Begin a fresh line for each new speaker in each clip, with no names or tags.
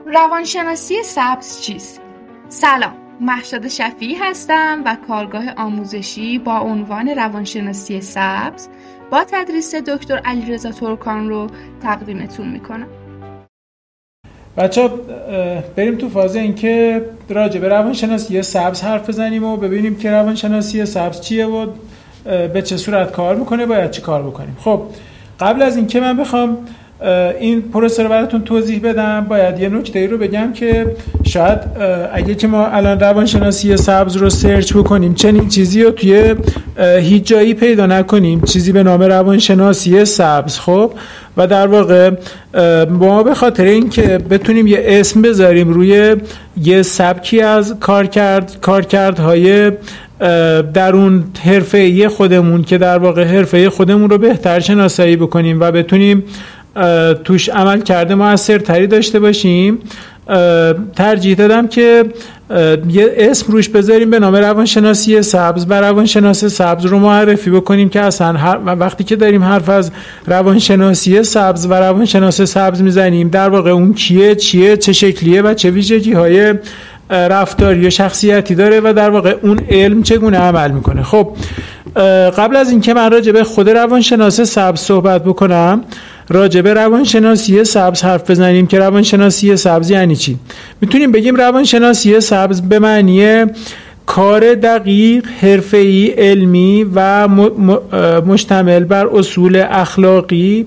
روانشناسی سبز چیست؟ سلام، مهشاد شفیعی هستم و کارگاه آموزشی با عنوان روانشناسی سبز با تدریس دکتر علیرضا ترکان رو تقدیمتون میکنم.
بچه‌ها بریم تو فاز اینکه راجع به روانشناسی سبز حرف بزنیم و ببینیم که روانشناسی سبز چیه و به چه صورت کار میکنه، باید چی کار بکنیم. خب قبل از اینکه من بخوام این پروسه رو براتون توضیح بدم، باید یه نکته رو بگم که شاید اگه که ما الان روانشناسی سبز رو سرچ بکنیم چنین چیزی رو توی هیچ جایی پیدا نکنیم، چیزی به نام روانشناسی سبز. خب و در واقع ما به خاطر اینکه بتونیم یه اسم بذاریم روی یه سبکی از کارکردهای درون حرفه‌ای خودمون که در واقع حرفه خودمون رو بهتر شناسایی بکنیم و بتونیم توش عمل کرده موثرتری داشته باشیم، ترجیح دادم که یه اسم روش بذاریم به نام روانشناسی سبز و روانشناس سبز رو معرفی بکنیم که اصلا وقتی که داریم حرف از روانشناسی سبز و روانشناس سبز میزنیم در واقع اون کیه، چیه، چه شکلیه و چه ویژگی‌های رفتاری و شخصیتی داره و در واقع اون علم چگونه عمل میکنه. خب قبل از اینکه من راجع به خود روانشناس سبز صحبت بکنم، راجع به روانشناسی سبز حرف بزنیم که روانشناسی سبز یعنی چی. میتونیم بگیم روانشناسی سبز به معنی کار دقیق، حرفه‌ای، علمی و مشتمل بر اصول اخلاقی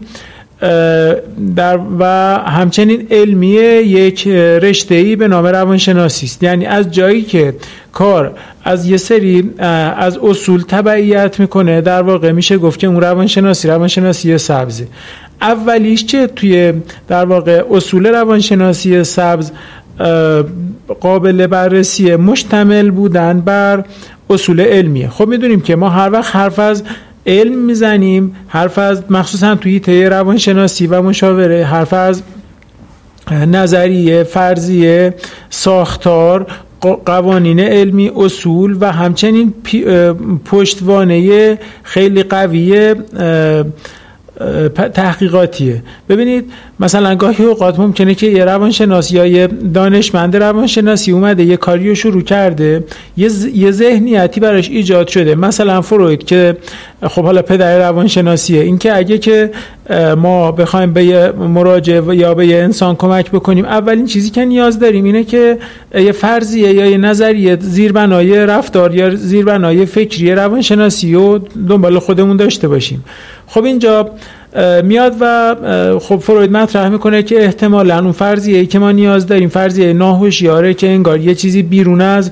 و همچنین علمی یک رشته‌ای به نام روانشناسی است. یعنی از جایی که کار از یه سری از اصول تبعیت میکنه، در واقع میشه گفت که اون روانشناسی سبزه. اولیش که توی در واقع اصول روانشناسی سبز قابل بررسی مشتمل بودن بر اصول علمیه. خب میدونیم که ما هر وقت حرف از علم میزنیم، حرف از مخصوصا توی حیطه روانشناسی و مشاوره، حرف از نظریه، فرضیه، ساختار، قوانین علمی، اصول و همچنین پشتوانه خیلی قوی تحقیقاتیه. ببینید مثلا گاهی اوقات ممکنه که یه روانشناس یا یه دانشمند روانشناسی اومده یه کاری رو شروع کرده، یه ذهنیتی براش ایجاد شده. مثلا فروید که خب حالا پدر روانشناسیه، این که اگه که ما بخوایم به یه مراجع یا به یه انسان کمک بکنیم، اولین چیزی که نیاز داریم اینه که یه فرضیه یا یه نظریه زیربنای رفتار یا زیربنای فکری روانشناسی رو دنبال خودمون داشته باشیم. خب اینجا میاد و خب فروید مطرح میکنه که احتمالاً اون فرضیه‌ای که ما نیاز داریم فرضیه ناهوشیاره که انگار یه چیزی بیرون از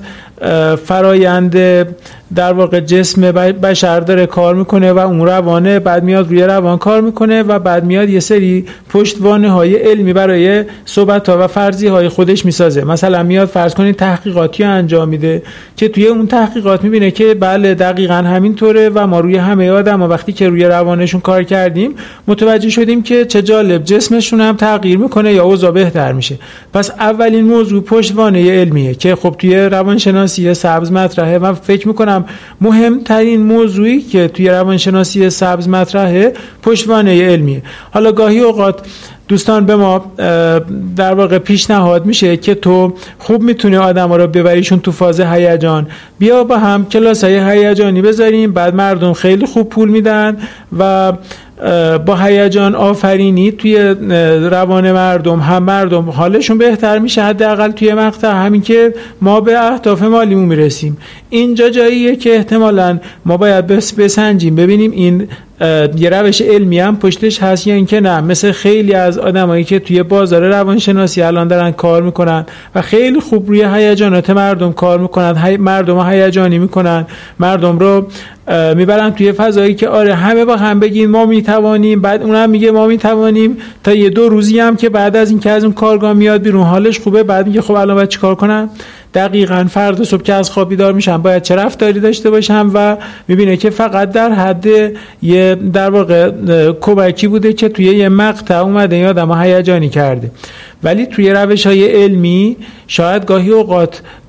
فرایند در واقع جسم بشر داره کار میکنه و اون روانه، بعد میاد روی روان کار میکنه و بعد میاد یه سری پشتوانه های علمی برای صحبت ها و فرضیه های خودش میسازه. مثلا میاد فرض کنید تحقیقاتی انجام میده که توی اون تحقیقات میبینه که بله دقیقاً همینطوره و ما روی همه آدم وقتی که روی روانشون کار کردیم متوجه شدیم که چه جالب جسمشون هم تغییر میکنه یا اوضاع بهتر میشه. پس اولین موضوع پشتوانه علمیه که خب توی روانشناسی سبز مطرحه و فکر میکنم مهمترین موضوعی که توی روانشناسی سبز مطرحه پشتوانه علمیه. حالا گاهی اوقات دوستان به ما در واقع پیشنهاد میشه که تو خوب میتونی آدم‌ها رو ببریشون تو فاز هیجان، بیا با هم کلاس‌های هیجانی بذاریم، بعد مردم خیلی خوب پول میدن و با هیجان آفرینی توی روان مردم حالشون بهتر میشه، حداقل توی مقطع همین که ما به اهداف مالیمون میرسیم. اینجا جاییه که احتمالاً ما باید بسنجیم ببینیم این یه روش علمی هم پشتش هست یا اینکه نه. مثل خیلی از آدمایی که توی بازار روانشناسی الان دارن کار میکنن و خیلی خوب روی هیجانات مردم کار میکنن، مردم رو هیجانی میکنن، مردم رو میبرن توی فضایی که آره همه با هم بگین ما میتوانیم، بعد اونم میگه ما میتوانیم، تا یه 2 روزی هم که بعد از اینکه از اون کارگاه میاد بیرون حالش خوبه، بعد میگه خب الان باید چیکار کنم؟ دقیقاً فردا صبح که از خواب بیدار میشم باید چه رفتاری داشته باشم و میبینه که فقط در حد یه در واقع کمکی بوده که توی یه مقطع اومده این آدمو هیجانی کرده. ولی توی روش‌های علمی شاید گاهی اوقات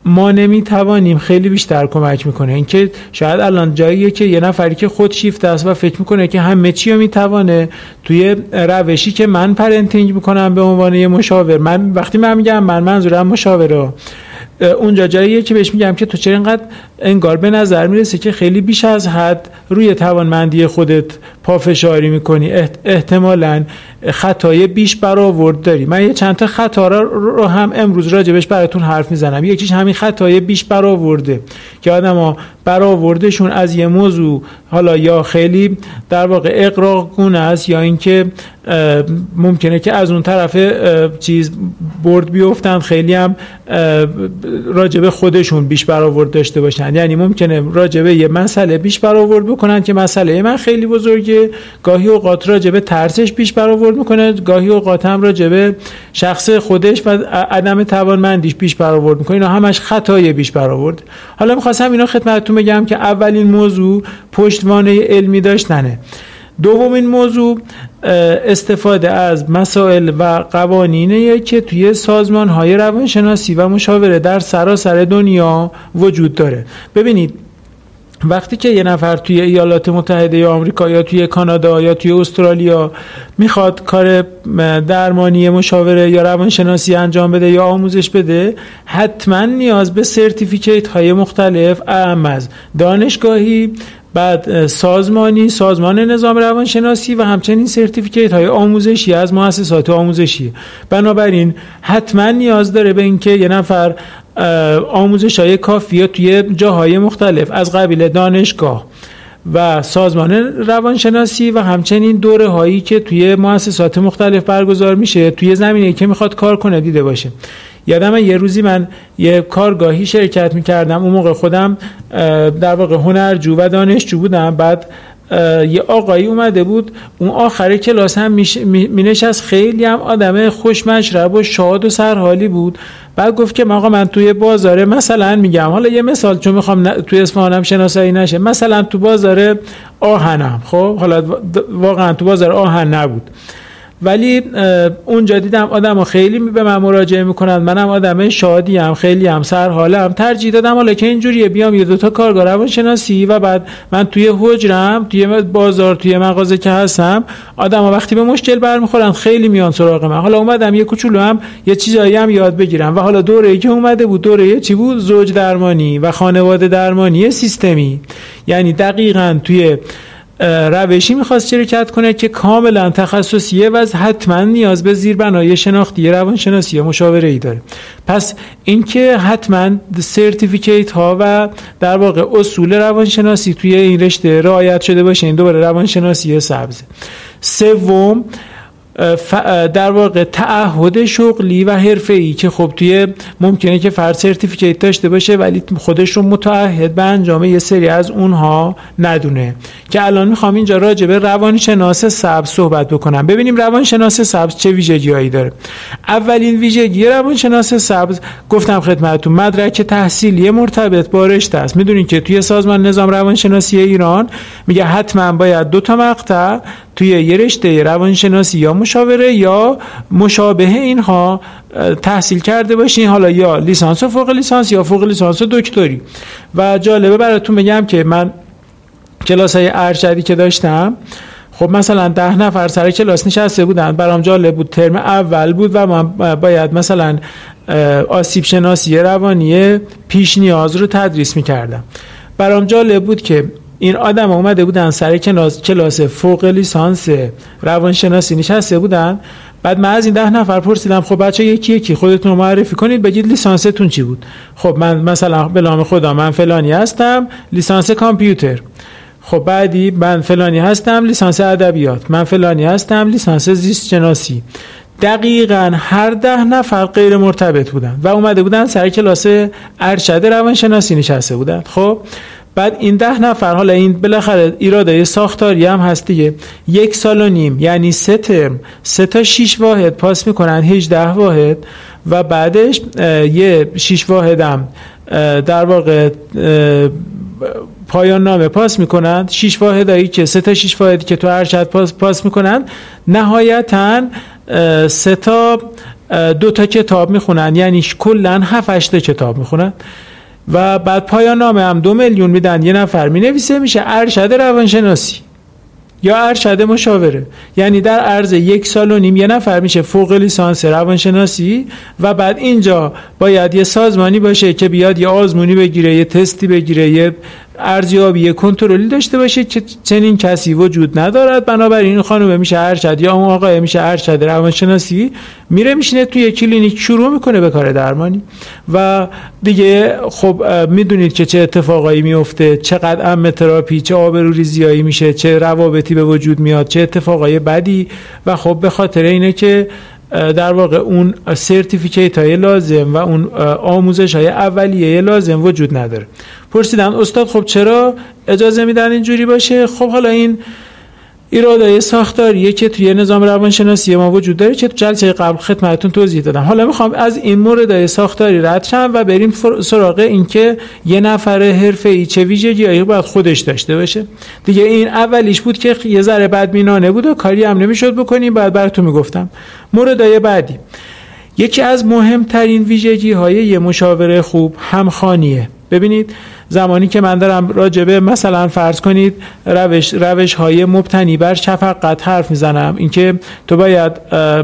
ما نمیتوانیم خیلی بیشتر کمک میکنه. اینکه شاید الان جاییه که یه نفری که خود شیفت است و فکر میکنه که همه چی رو میتوانه توی روشی که من پرنتینگ میکنم به عنوان یه مشاور، من وقتی من میگم من منظورم مشاوره، اونجا جاییه که بهش میگم که تو چرا اینقدر انگار به نظر میرسه که خیلی بیش از حد روی توانمندی خودت پافشاری میکنی، احتمالاً خطای بیش برآورد داری. من یه چند تا خطا رو هم امروز راجبش براتون حرف میزنم. یکیش همین خطای بیش برآورده که آدما برآوردشون از یه موضوع حالا یا خیلی در واقع اغراق‌گونه است یا اینکه ممکنه که از اون طرف چیز برد بیفتن، خیلی هم راجب خودشون بیش برآورد داشته باشن. یعنی ممکنه راجب یه مسئله بیش برآورد بکنن که مسئله من خیلی بزرگه، گاهی اوقات راجب ترسش بیش برآورد میکنه، گاهی اوقات هم راجب شخص خودش و عدم توانمندیش بیش برآورد میکنه. اینا همش خطای بیش برآورد. حالا می‌خواستم اینو خدمتتون بگم که اولین موضوع پشتوانه علمی داشتنه. دومین موضوع استفاده از مسائل و قوانینه که توی سازمان‌های روانشناسی و مشاوره در سراسر دنیا وجود داره. ببینید وقتی که یه نفر توی ایالات متحده آمریکا یا توی کانادا یا توی استرالیا میخواد کار درمانی مشاوره یا روانشناسی انجام بده یا آموزش بده، حتما نیاز به سرتیفیکیت های مختلف اعم از دانشگاهی، بعد سازمانی، سازمان نظام روانشناسی و همچنین سرتیفیکیت های آموزشی از مؤسسات آموزشی. بنابراین حتما نیاز داره به اینکه یه نفر آموزش های کافی توی جاهای مختلف از قبیل دانشگاه و سازمان روانشناسی و همچنین دوره هایی که توی مؤسسات مختلف برگزار میشه توی زمینه‌ای که میخواد کار کنه دیده باشه. یادم یه روزی من یه کارگاهی شرکت میکردم، اون موقع خودم در واقع هنرجو و دانشجو بودم. بعد یه آقایی اومده بود، اون آخر کلاس هم مینشست، خیلی هم آدم خوشمشرب و شاد و سرحالی بود. بعد گفت که آقا من توی بازار، مثلا میگم حالا یه مثال چون میخوام توی اصفهانم شناسایی نشه، مثلا تو بازار آهنم، خب حالا واقعا تو بازار آهن نبود ولی اونجا دیدم آدم‌ها خیلی به من مراجعه میکنن، منم آدم شادیم، خیلی هم سرحالم، ترجیح دادم حالا که اینجوریه بیام یه دوتا کارگاه روانشناسی و بعد من توی حجرم، توی بازار، توی مغازه که هستم، آدم‌ها وقتی به مشکل برمیخورن خیلی میان سراغ من. حالا اومدم یه کوچولو هم یه چیزایی هم یاد بگیرم و حالا دوره‌ای که اومده بود دوره چی بود؟ زوج درمانی و خانواده درمانی سیستمی. یعنی دقیقاً توی روشی میخواست شرکت کنه که کاملا تخصصیه و حتما نیاز به زیربنای شناختی روانشناسی یا مشاوره‌ای داره. پس اینکه حتما سرتیفیکیت ها و در واقع اصول روانشناسی توی این رشته رعایت شده باشه، این دوباره روانشناسی سبز. سوم در واقع تعهد شغلی و حرفه‌ای که خب توی ممکنه که فرد سرتیفیکیت داشته باشه ولی خودش رو متعهد به انجام یه سری از اونها ندونه، که الان میخوام اینجا راجع به روانشناس سبز صحبت بکنم. ببینیم روانشناس سبز چه ویژگی‌هایی داره. اولین ویژگی روانشناس سبز گفتم خدمتتون مدرک تحصیلی مرتبط با رشته است. میدونین که توی سازمان نظام روانشناسی ایران میگه حتما باید 2 مقطع توی یه رشته روانشناسی یا مشاوره یا مشابه اینها تحصیل کرده باشین، حالا یا لیسانس و فوق لیسانس یا فوق لیسانس و دکتری. و جالبه براتون بگم که من کلاس‌های ارشدی که داشتم، خب مثلا 10 نفر سر کلاس نشسته بودن، برام جالب بود، ترم اول بود و من باید مثلا آسیب شناسی روانی پیش نیاز رو تدریس می‌کردم. برام جالب بود که این آدم اومده بودن سر کلاس فوق لیسانس روانشناسی نشسته بودن. بعد من از این 10 نفر پرسیدم خب بچه یکی یکی خودتون رو معرفی کنید، بگید لیسانستون چی بود. خب من مثلا به نام خدا من فلانی هستم، لیسانس کامپیوتر. خب بعدی من فلانی هستم، لیسانس ادبیات. من فلانی هستم، لیسانس زیست شناسی. دقیقاً هر 10 نفر غیر مرتبط بودن و اومده بودن سر کلاس ارشد روانشناسی نشسته بودن. خب بعد این 10 نفر، حالا این بالاخره ایراده ساختاری هم هست دیگه، 1 سال و نیم یعنی 3 ترم 3 تا 6 واحد پاس میکنن، 18 واحد و بعدش یه 6 واحد هم در واقع پایان نامه پاس میکنن. 6 واحدایی که 3 تا 6 واحدی که تو ارشد پاس میکنن، نهایتاً 3 تا 2 کتاب میخونن، یعنی کلا 7-8 کتاب میخونن و بعد پایان نامه هم 2 میلیون میدن، یه نفر مینویسه میشه ارشد روانشناسی یا ارشد مشاوره. یعنی در عرض 1.5 سال یه نفر میشه فوق لیسانس روانشناسی و بعد اینجا باید یه سازمانی باشه که بیاد یه آزمونی بگیره، یه تستی بگیره، یه ارزیابی، یه کنترلی داشته باشه که چنین کسی وجود ندارد. بنابراین این خانم میشه ارشد یا اون آقای میشه ارشد روانشناسی، میره میشینه توی کلینیک شروع میکنه به کار درمانی و دیگه خب میدونید که چه اتفاقایی میفته، چقدر عمه تراپی، چه آبروریزیایی میشه، چه روابطی به وجود میاد، چه اتفاقای بدی. و خب به خاطر اینه که در واقع اون سرتیفیکیت های لازم و اون آموزش های اولیه لازم وجود نداره. پرسیدن استاد خب چرا اجازه میدن اینجوری باشه؟ خب حالا این ایرادای ساختاریه که توی نظام روانشناسی ما وجود داره که تو جلسه قبل خدمتتون توضیح دادم. حالا میخوام از این موردای ساختاری رد شم و بریم سراغ این که یه نفر حرفه‌ای چه ویژگی‌هایی باید خودش داشته باشه. دیگه این اولیش بود که یه ذره بدبینانه بود و کاری هم نمیشد بکنیم، بعد براتون میگفتم. موردای بعدی، یکی از مهمترین ویژگی‌های یه مشاور خوب همخوانیه. ببینید زمانی که من دارم راجبه مثلا فرض کنید روش های مبتنی بر شفقت حرف میزنم، اینکه تو باید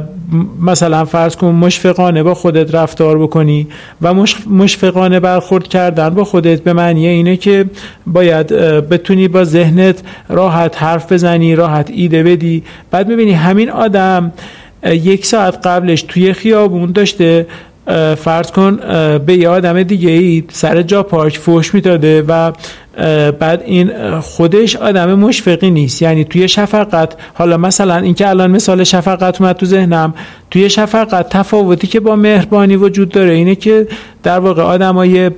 مثلا فرض کن مشفقانه با خودت رفتار بکنی و مشفقانه برخورد کردن با خودت به معنی اینه که باید بتونی با ذهنت راحت حرف بزنی، راحت ایده بدی. بعد میبینی همین آدم 1 ساعت قبلش توی خیابون داشته فرض کن به یه آدم دیگه ای سر جا پارک فحش میداده و بعد این خودش آدم مشفقی نیست. یعنی توی شفقت، حالا مثلا این که الان مثال شفقت اومد تو ذهنم، توی شفقت تفاوتی که با مهربانی وجود داره اینه که در واقع آدمای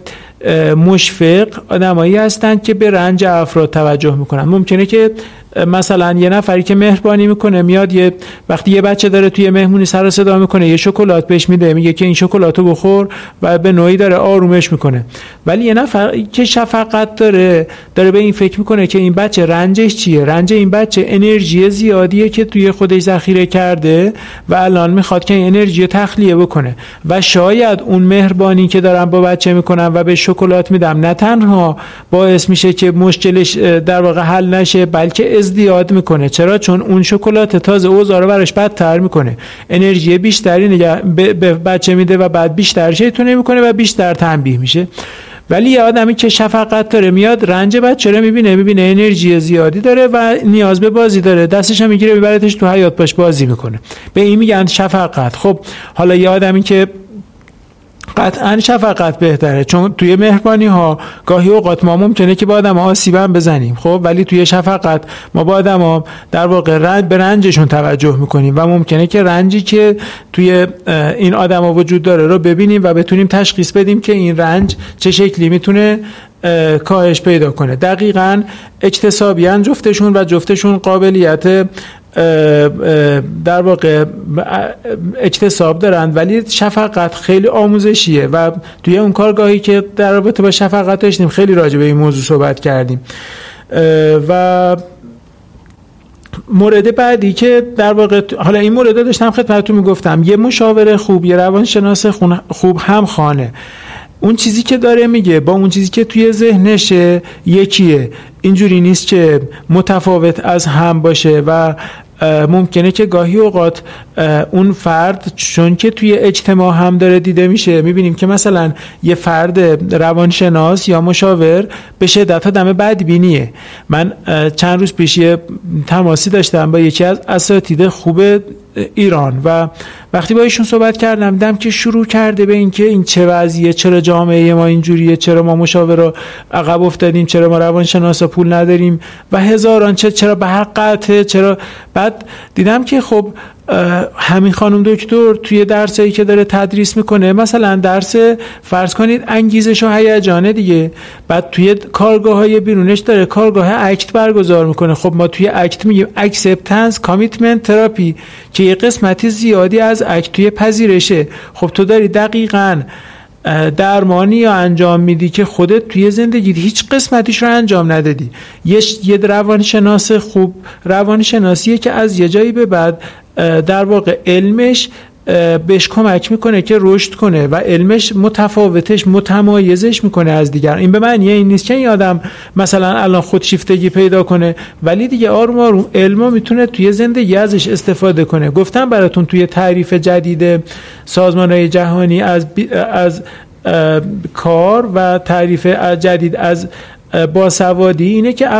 مشفق آدمایی هستند که به رنج افراد توجه میکنن. ممکنه که مثلا یه نفری که مهربانی میکنه میاد وقتی یه بچه داره توی مهمونی سر و صدا میکنه یه شکلات بهش میده، میگه که این شکلاتو بخور و به نوعی داره آرومش میکنه. ولی یه نفر که شفقت داره به این فکر میکنه که این بچه رنجش چیه؟ رنج این بچه انرژی زیادیه که توی خودش ذخیره کرده و الان میخواد که این انرژی تخلیه بکنه و شاید اون مهربانی که دارم با بچه میکنم و به شکلات میدم نه تنها باعث میشه که مشکلش در واقع حل نشه، بلکه ازدیاد میکنه. چرا؟ چون اون شکلات تازه اوضاع رو براش بدتر میکنه، انرژی بیشتری به بچه میده و بعد بیشتر شیطونه میکنه و بیشتر تنبیه میشه. ولی یه آدمی که شفقت داره میاد رنج بچه رو میبینه انرژی زیادی داره و نیاز به بازی داره، دستش هم میگیره میبرتش تو حیاط باش بازی میکنه. به این میگن شفقت. خب حالا یه آدمی که قطعا شفقت بهتره، چون توی مهربانی ها گاهی اوقات ما ممکنه که با آدم ها آسیب هم بزنیم، خب ولی توی شفقت ما با آدم ها در واقع به رنجشون توجه میکنیم و ممکنه که رنجی که توی این آدم ها وجود داره رو ببینیم و بتونیم تشخیص بدیم که این رنج چه شکلی میتونه کاهش پیدا کنه. دقیقاً اکتسابیان جفتشون و جفتشون قابلیت در واقع اکتساب دارن، ولی شفقت خیلی آموزشیه و توی اون کارگاهی که در رابطه با شفقت داشتیم خیلی راجع به این موضوع صحبت کردیم. و مورد بعدی که در واقع حالا این مورد داشتم خدمتتون میگفتم، یه مشاور خوب، یه روانشناس خوب هم خانه اون چیزی که داره میگه با اون چیزی که توی ذهنشه یکیه. اینجوری نیست که متفاوت از هم باشه و ممکنه که گاهی اوقات اون فرد چون که توی اجتماع هم داره دیده میشه، میبینیم که مثلا یه فرد روانشناس یا مشاور به شدت آدم بدبینیه. من چند روز پیش تماسی داشتم با یکی از اساتید خوب ایران و وقتی با ایشون صحبت کردم دیدم که شروع کرده به این که این چه وضعیه، چرا جامعه ما اینجوریه، چرا ما مشاورا عقب افتادیم، چرا ما روانشناسا پول نداریم و هزاران چرا به حق قطعه، چرا. بعد دیدم که خب همین خانم دکتر توی درسایی که داره تدریس میکنه، مثلا درس فرض کنید انگیزش و هیجانه دیگه، بعد توی کارگاه‌های بیرونش داره کارگاه اکت برگزار میکنه. خب ما توی اکت میگیم اکسپتنس کامیتمنت تراپی که یه قسمتی زیادی از اکت توی پذیرشه. خب تو داری دقیقاً درمانی یا انجام میدی که خودت توی زندگی هیچ قسمتیش رو انجام ندادی. یه روانشناس خوب روانشناسیه که از یه جایی به بعد در واقع علمش بهش کمک میکنه که رشد کنه و علمش متمایزش میکنه از دیگر. این به معنی این نیست که این آدم مثلا الان خودشیفتگی پیدا کنه، ولی دیگه آروم آروم علمو میتونه توی زندگی ازش استفاده کنه. گفتم براتون توی تعریف جدید سازمان‌های جهانی از کار و تعریف جدید از باسوادی اینه که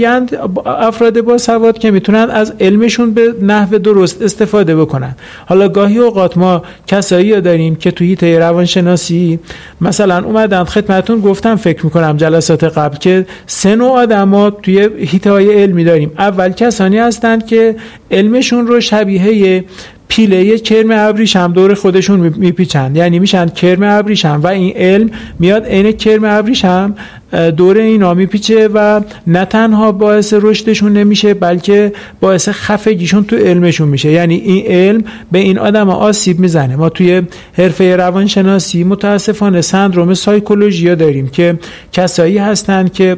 افراد باسواد که میتونن از علمشون به نحو درست استفاده بکنن. حالا گاهی اوقات ما کسایی داریم که توی حیطه روانشناسی مثلا اومدن خدمتتون گفتم فکر میکنم جلسات قبل که 3 نوع آدما توی حیطه‌های علمی داریم. اول کسانی هستند که علمشون رو شبیه پیله کرم ابریشم دور خودشون میپیچن، یعنی میشن کرم ابریشم و این علم میاد عین کرم ابریشم دور اینا میپیچه و نه تنها باعث رشدشون نمیشه بلکه باعث خفگیشون تو علمشون میشه. یعنی این علم به این آدم آسیب میزنه. ما توی حرفه روانشناسی متاسفانه سندروم سایکولوژیا داریم که کسایی هستن که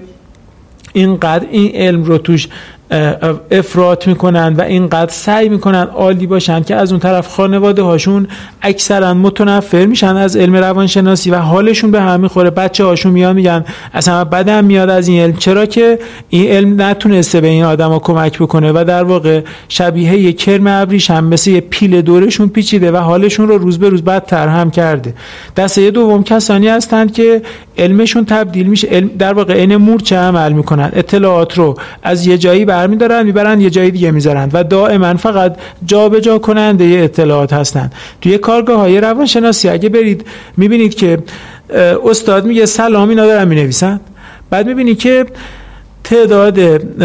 اینقدر این علم رو توش افراط میکنن و اینقدر سعی میکنن عالی باشن که از اون طرف خانواده هاشون اکثرا متنفر میشن از علم روانشناسی و حالشون به هم میخوره. بچه هاشون میگن اصلا بدم میاد از این علم، چرا که این علم نتونسته به این آدما کمک بکنه و در واقع شبیه یک کرم ابریشم مثل یه پیله دورشون پیچیده و حالشون رو روز به روز بدتر هم کرده. دسته دوم کسانی هستند که علمشون تبدیل میشه، علم در واقع عین مورچه عمل میکنن، اطلاعات رو از یه جایی برمیدارن میبرن یه جای دیگه میذارن و دائما فقط جابجا کننده اطلاعات هستن. توی کارگاه‌های روانشناسی اگه برید میبینید که استاد میگه سلام اینا دارن مینویسن، بعد میبینید که تعداد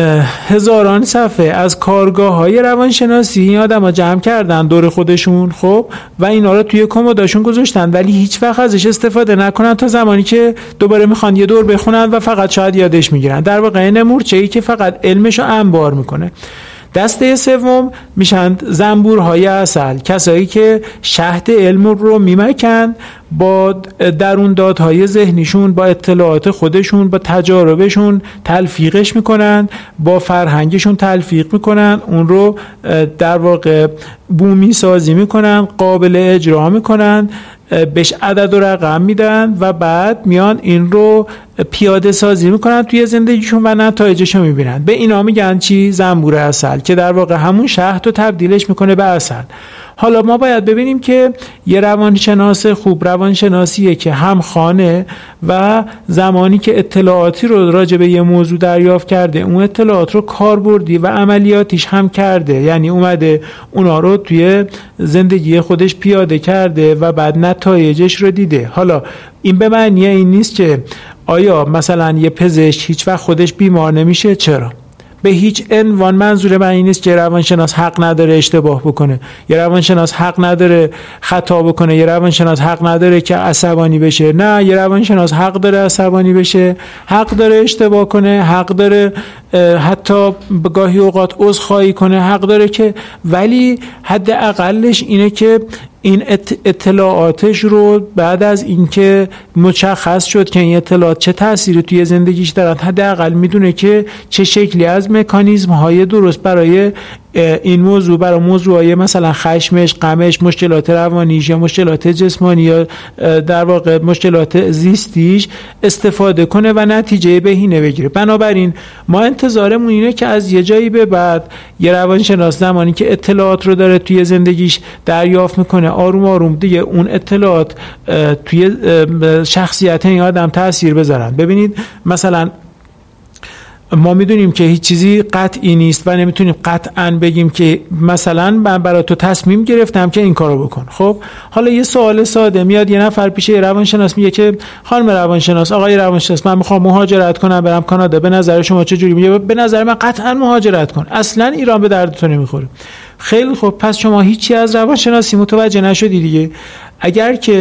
هزاران صفحه از کارگاه‌های روانشناسی این آدم‌ها جمع کردن دور خودشون، خب، و اینا رو توی کمدشون گذاشتن ولی هیچ وقت ازش استفاده نکنن تا زمانی که دوباره میخوان یه دور بخونن و فقط شاید یادش میگیرن. در واقع این مورچه‌ای که فقط علمشو انبار میکنه. دسته سوم میشن زنبورهای عسل، کسایی که شهد علم رو میمکن با درون دادهای ذهنیشون، با اطلاعات خودشون، با تجاربشون تلفیقش میکنن، با فرهنگشون تلفیق میکنن، اون رو در واقع بومی سازی میکنن، قابل اجرا میکنن، بهش عدد و رقم میدن و بعد میان این رو پیاده سازی میکنن توی زندگیشون و نتایجش رو میبینن. به اینا میگن چی؟ زنبور عسل، که در واقع همون شهد رو تبدیلش میکنه به عسل. حالا ما باید ببینیم که یه روانشناس خوب روانشناسیه که هم خانه و زمانی که اطلاعاتی رو راجع به یه موضوع دریافت کرده اون اطلاعات رو کاربردی و عملیاتیش هم کرده، یعنی اومده اونا رو توی زندگی خودش پیاده کرده و بعد نتایجش رو دیده. حالا این به معنی این نیست که آیا مثلا یه پزشک هیچ وقت خودش بیمار نمیشه. چرا؟ به هیچ عنوان منظور من این نیست که روانشناس حق نداره اشتباه بکنه، یه روانشناس حق نداره خطا بکنه، یه روانشناس حق نداره که عصبانی بشه. نه، یه روانشناس حق داره عصبانی بشه، حق داره اشتباه کنه، حق داره حتی گاهی اوقات عذرخواهی کنه، حق داره که، ولی حد اقلش اینه که این اطلاعاتش رو بعد از اینکه مشخص شد که این اطلاعات چه تأثیری توی زندگیش دارن، حداقل میدونه که چه شکلی از مکانیزم های درست برای این موضوع، برای موضوعای مثلا خشمش، غمش، مشکلات روانیش یا مشکلات جسمانی یا در واقع مشکلات زیستیش استفاده کنه و نتیجه بهینه بگیره. بنابراین ما انتظارمون اینه که از یه جایی به بعد یه روانشناس زمانی که اطلاعات رو داره توی زندگیش دریافت میکنه، آروم آروم دیگه اون اطلاعات توی شخصیت این آدم تأثیر بذارن. ببینید مثلا ما میدونیم که هیچ چیزی قطعی نیست و نمیتونیم قطعاً بگیم که مثلا من برای تو تصمیم گرفتم که این کارو بکن. خب حالا یه سوال ساده میاد، یه نفر پیش یه روانشناس میگه که خانم روانشناس، آقای روانشناس، من میخوام مهاجرت کنم برم کانادا، به نظر شما چه جوری؟ میگه به نظر من قطعاً مهاجرت کن، اصلاً ایران به درد تو نمیخوره. خیلی خب، پس شما هیچی از روانشناسی متوجه نشدی دیگه. اگر که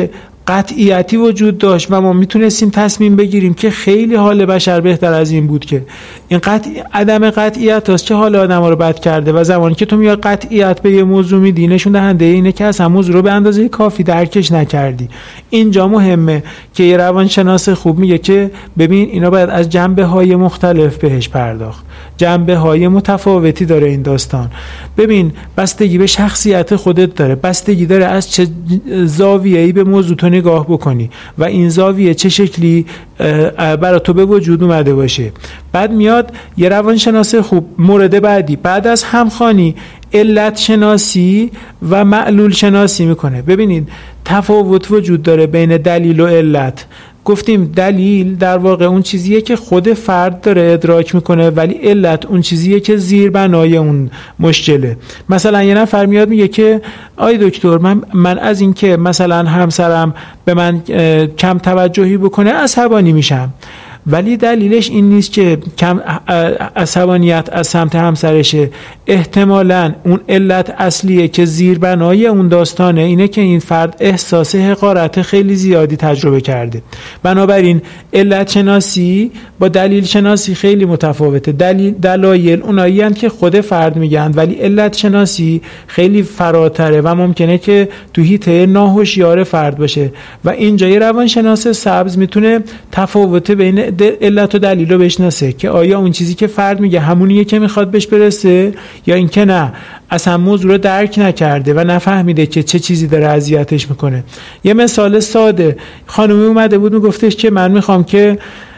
قطعیتی وجود داشت و ما میتونستیم تصمیم بگیریم که خیلی حال بشر بهتر از این بود که این عدم قطعیت هست که حال آدم ها رو بد کرده. و زمانی که تو میاد قطعیت به یه موضوع میدی نشون دهنده اینه که اصلا موضوع رو به اندازه کافی درکش نکردی. اینجا مهمه که یه روانشناس خوب میگه که ببین اینا باید از جنبه های مختلف بهش پرداخت، جنبه های متفاوتی داره این داستان. ببین بستگی به شخصیت خودت داره، بستگی داره از چه زاویه‌ای به موضوع تو نگاه بکنی و این زاویه چه شکلی برای تو به وجود اومده باشه. بعد میاد یه روانشناس خوب مورد بعدی بعد از همخوانی علت شناسی و معلول شناسی میکنه. ببینید تفاوت وجود داره بین دلیل و علت. گفتیم دلیل در واقع اون چیزیه که خود فرد داره ادراک میکنه، ولی علت اون چیزیه که زیر بنای اون مشکله. مثلا یه نفر میاد میگه که آی دکتر من از این که مثلا همسرم به من کم توجهی بکنه عصبانی میشم، ولی دلیلش این نیست که کم عصبانیت از سمت همسرشه. احتمالاً اون علت اصلیه که زیربنای اون داستانه اینه که این فرد احساس حقارت خیلی زیادی تجربه کرده. بنابراین علت شناسی با دلیل شناسی خیلی متفاوته. دلایل اونایی هستند که خود فرد میگن، ولی علت شناسی خیلی فراتره و ممکنه که تو حیطه ناهوشیار فرد باشه و اینجا یه روانشناس سبز میتونه تفاوت بین علت و دلیل رو بشناسه که آیا اون چیزی که فرد میگه همونیه که میخواد بهش برسه یا اینکه نه اصلا موضوع رو درک نکرده و نفهمیده که چه چیزی داره اذیتش میکنه. یه مثال ساده، خانومی اومده بود میگفتش که من میخوام که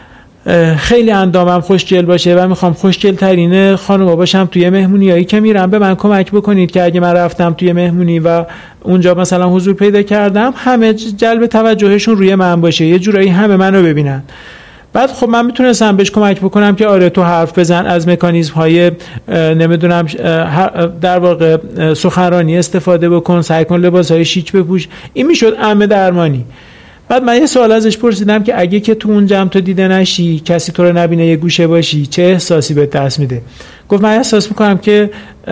خیلی اندامم خوشگل باشه و میخوام خوشگل ترین خانوما باشم توی مهمونیایی که میرم، به من کمک بکنید که اگه من رفتم توی مهمونی و اونجا مثلا حضور پیدا کردم همه جلب توجهشون روی من باشه، یه جورایی همه منو ببینن. بعد خب من میتونستم بهش کمک بکنم که آره تو حرف بزن، از مکانیزم های نمیدونم در واقع سخنرانی استفاده بکن، سعی کن لباس های شیک بپوش، این میشد عمه درمانی. بعد من یه سوال ازش پرسیدم که اگه که تو اون جمع تو دیده نشی، کسی تو رو نبینه، یه گوشه باشی، چه احساسی بهت دست میده؟ گفت من احساس میکنم که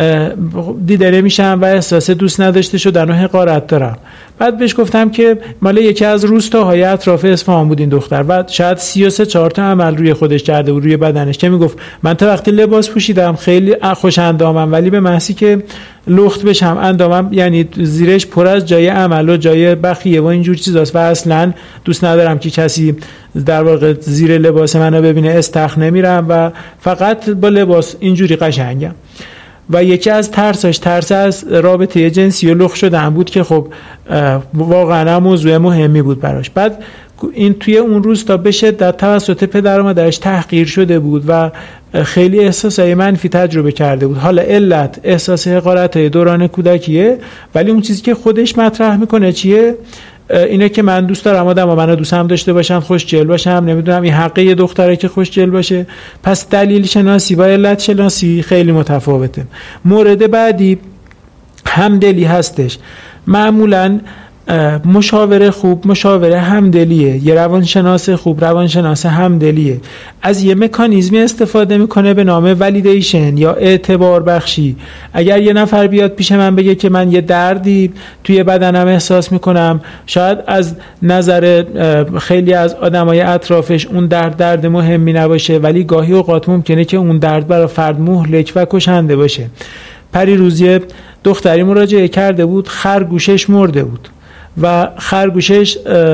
دیده نمیشم و احساس دوست نداشته شدن و حقارت دارم. بعد بهش گفتم که مال یکی از روستاهای اطراف اصفهان بود این دختر و شاید 33-4 تا عمل روی خودش کرده بود روی بدنش که میگفت من تا وقتی لباس پوشیدم خیلی خوش اندامم، ولی به محضی که لخت بشم اندامم یعنی زیرش پر از جای عمل و جای بخیه و اینجور چیزاست و اصلا دوست ندارم که کسی در واقع زیر لباس منو ببینه، استخ نمیرم و فقط با لباس اینجوری قشنگم. و یکی از ترس از رابطه جنسی و لخت شدن بود که خب واقعا موضوع مهمی بود براش. بعد این توی اون روز تا به شدت توسط پدر و مادرش تحقیر شده بود و خیلی احساسای منفی تجربه کرده بود. حالا علت احساس حقارت دوران کودکیه، ولی اون چیزی که خودش مطرح میکنه چیه؟ اینه که من دوست دارم آدم و منو دوست هم داشته باشم، خوشگل باشم، نمیدونم این حقه یه دختره که خوشگل باشه. پس دلیل شناسی با علت شناسی خیلی متفاوته. مورد بعدی همدلی هستش. معمولاً مشاور خوب مشاور همدلیه، یه روانشناس خوب روانشناس همدلیه. از یه مکانیزمی استفاده میکنه به نام ولیدیشن یا اعتبار بخشی. اگر یه نفر بیاد پیش من بگه که من یه دردی توی بدنم احساس میکنم، شاید از نظر خیلی از آدمای اطرافش اون درد مهمی نباشه، ولی گاهی اوقات ممکنه که اون درد برای فرد مهلک و کشنده باشه. پریروز دختری مراجعه کرده بود، خرگوشش مرده بود و خرگوشش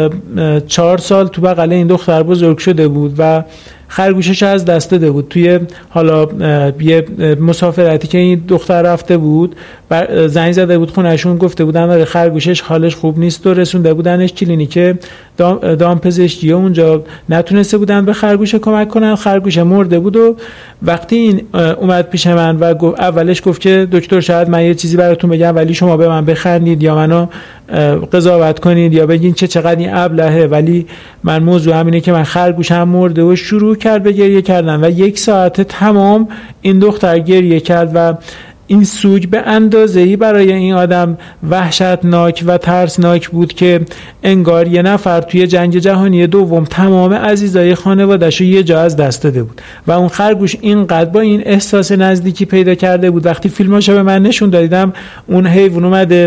4 سال تو بغل این دختر بزرگ شده بود و خرگوشش از دست داده بود. توی حالا یه مسافرتی که این دختر رفته بود زنگ زده بود خونهشون، گفته بودن خرگوشش حالش خوب نیست و رسونده بودنش کلینیک دامپزشکی. اونجا نتونسته بودن به خرگوش کمک کنن، خرگوش مرده بود. و وقتی این اومد پیش من و اولش گفت که دکتر شاید من یه چیزی براتون بگم ولی شما به من بخندید یا منو قضاوت کنید یا بگین چقدر این ابلهه، ولی من موضوع همینه که من خرگوشم مرده. و شروع کرد به گریه کردن و 1 ساعت تمام این دختر گریه کرد و این سوگ به اندازه‌ای برای این آدم وحشتناک و ترسناک بود که انگار یه نفر توی جنگ جهانی دوم تمام عزیزای خانواده‌شو یه جا از دست داده بود و اون خرگوش اینقدر با این احساس نزدیکی پیدا کرده بود. وقتی فیلماشو به من نشون دادیدم، اون حیوان اومده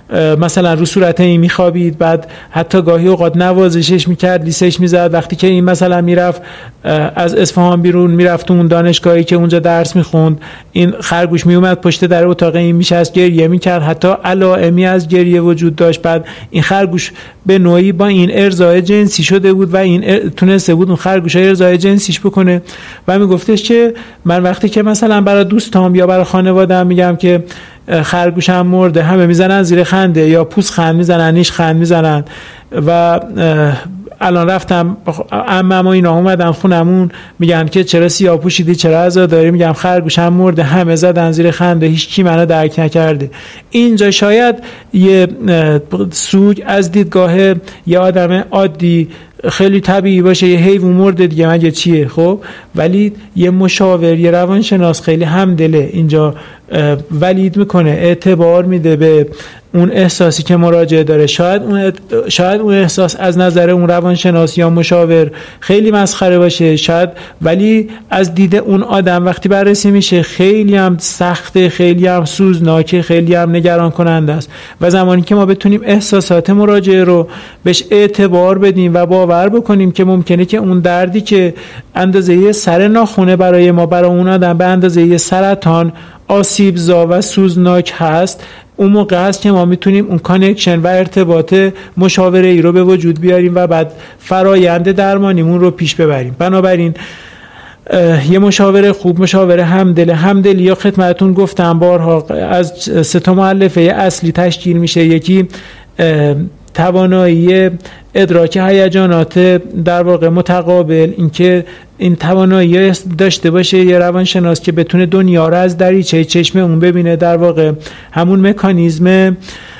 مثلا رو صورت این میخوابید، بعد حتی گاهی اوقات نوازشش میکرد، لیسش میزد. وقتی که این مثلا میرفت از اصفهان بیرون میرفت اون دانشگاهی که اونجا درس میخوند، این خرگوش میومد پشت در اتاق این میشست گریه میکرد، حتی علائمی از گریه وجود داشت. بعد این خرگوش به نوعی با این ارضای جنسی شده بود و این تونسته بود اون خرگوش ارضای جنسیش بکنه و میگفتش که من وقتی که مثلا برای دوستام یا برای خانواده‌ام میگم که خرگوشم مرده، همه میزنن زیر خنده یا پوست خند میزنن، نیش خند میزنن. و الان رفتم عمم و اینا اومدن خونمون میگن که چرا سیاه پوشیدی، چرا عزاداری، میگم خرگوشم مرده، همه زدن زیر خنده، هیچ کی منو درک نکرده. اینجا شاید یه سوگ از دیدگاه یه آدم عادی خیلی طبیعی باشه، یه حیوان مرده دیگه مگه چیه، خب ولی یه مشاور، یه روانشناس خیلی همدله اینجا ولید میکنه، اعتبار میده به اون احساسی که مراجعه داره. شاید اون احساس از نظر اون روانشناس یا مشاور خیلی مسخره باشه، شاید، ولی از دید اون آدم وقتی بررسی میشه خیلی هم سخته، خیلی هم سوزناکه، خیلی هم نگران کننده است. و زمانی که ما بتونیم احساسات مراجعه رو بهش اعتبار بدیم و باور بکنیم که ممکنه که اون دردی که اندازه سر ناخونه برای ما، برای اون آدم به اندازه سرطان آسیبزا و سوزناک هست، اون موقع هست که ما میتونیم اون کانکشن و ارتباط مشاوره ای رو به وجود بیاریم و بعد فرایند درمانیمون رو پیش ببریم. بنابراین یه مشاوره خوب، مشاوره همدلی یا خدمتتون گفتم بارها از 3 مؤلفه اصلی تشکیل میشه. یکی توانایی ادراک هیجانات در واقع متقابل، اینکه این توانایی داشته باشه یه روانشناس که بتونه دنیا رو از دریچه چشم اون ببینه، در واقع همون مکانیزم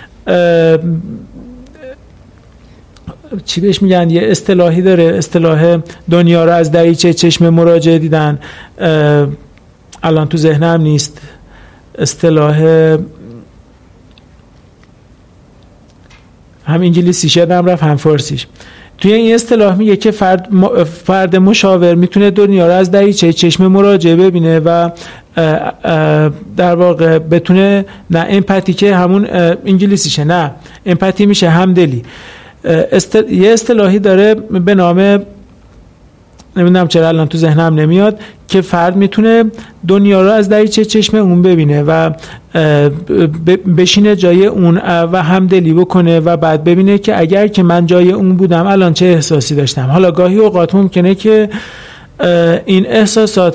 چی بهش میگن، یه اصطلاحی داره، اصطلاح دنیا رو از دریچه چشم مراجع دیدن، الان تو ذهنم نیست اصطلاح، هم انگلیسیش یادم رفت هم فارسیش. توی این اصطلاح میگه که فرد مشاور میتونه دنیا رو از دریچه چشم مراجع ببینه و در واقع بتونه، نه امپاتی که همون انگلیسیشه، نه امپاتی میشه همدلی. یه اصطلاحی داره به نام، نمیدونم چرا الان تو ذهنم نمیاد، که فرد میتونه دنیا رو از دریچه چشم اون ببینه و بشینه جای اون و همدلی بکنه و بعد ببینه که اگر که من جای اون بودم الان چه احساسی داشتم. حالا گاهی اوقات ممکنه که این احساسات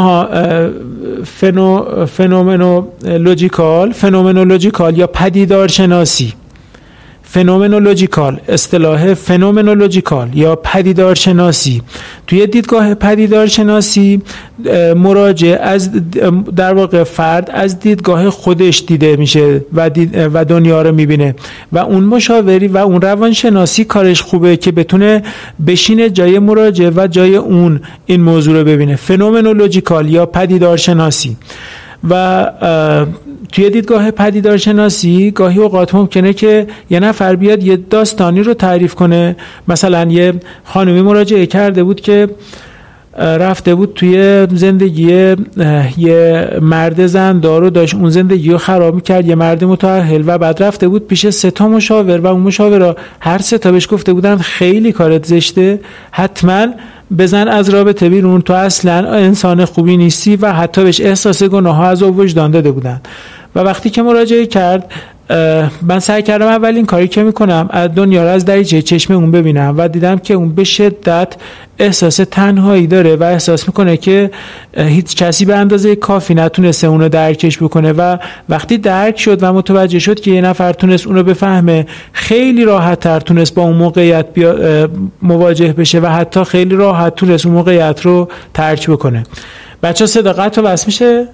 فنومنولوژیکال یا پدیدارشناسی، فنومنولوژیکال، اصطلاح فنومنولوژیکال یا پدیدارشناسی، توی دیدگاه پدیدارشناسی مراجع از در واقع فرد از دیدگاه خودش دیده میشه و دنیا رو میبینه و اون مشاوری و اون روانشناسی کارش خوبه که بتونه بشینه جای مراجع و جای اون این موضوع رو ببینه، فنومنولوژیکال یا پدیدارشناسی. و توی دیدگاه پدیدارشناسی گاهی اوقات ممکنه که یه نفر بیاد یه داستانی رو تعریف کنه. مثلا یه خانومی مراجعه کرده بود که رفته بود توی زندگی یه مرد زندار رو داشت اون زندگی رو خراب میکرد، یه مرد متأهل، و بعد رفته بود پیش 3 مشاور و اون مشاورا هر 3 بهش گفته بودن خیلی کارت زشته، حتما بزن از رابطه بیرون، تو اصلا انسان خوبی نیستی، و حتی بهش احساس گناه از وجدان داده بودن. و وقتی که مراجعه کرد من سعی کردم اولین کاری که میکنم از دنیا رو از دریچه چشم اون ببینم و دیدم که اون به شدت احساس تنهایی داره و احساس میکنه که هیچ کسی به اندازه کافی نتونسته اونو درکش بکنه. و وقتی درک شد و متوجه شد که یه نفر تونست اونو بفهمه، خیلی راحت تر تونست با اون موقعیت مواجه بشه و حتی خیلی راحت تونست اون موقعیت رو ترک بکنه. بچه صدا قطع و وصل میشه؟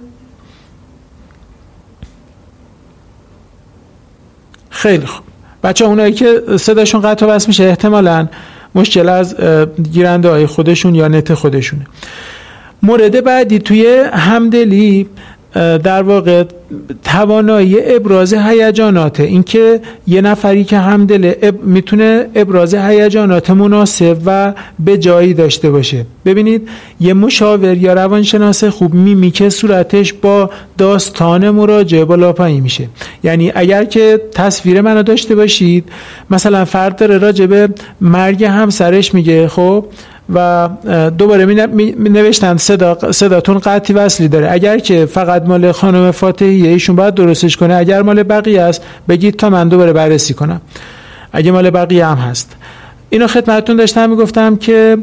خیلی خوب بچه، اونایی که صداشون قطع و وصل میشه احتمالاً مشکل از گیرنده های خودشون یا نت خودشونه. مورد بعدی توی همدلی در واقع توانایی ابراز هیجاناته. اینکه یه نفری که همدل میتونه ابراز هیجانات مناسب و به جایی داشته باشه. ببینید یه مشاور یا روانشناس خوب میمیک صورتش با داستان مراجعه بالا پایین میشه. یعنی اگر که تصویر منو داشته باشید، مثلا فرد داره راجع به مرگ همسرش میگه، خب و دوباره می نوشتن صداتون قطعی وصلی داره. اگر که فقط مال خانم فاتحیه ایشون باید درستش کنه، اگر مال بقیه است بگید تا من دوباره بررسی کنم اگه مال بقیه هم هست. اینو خدمتتون داشتم میگفتم که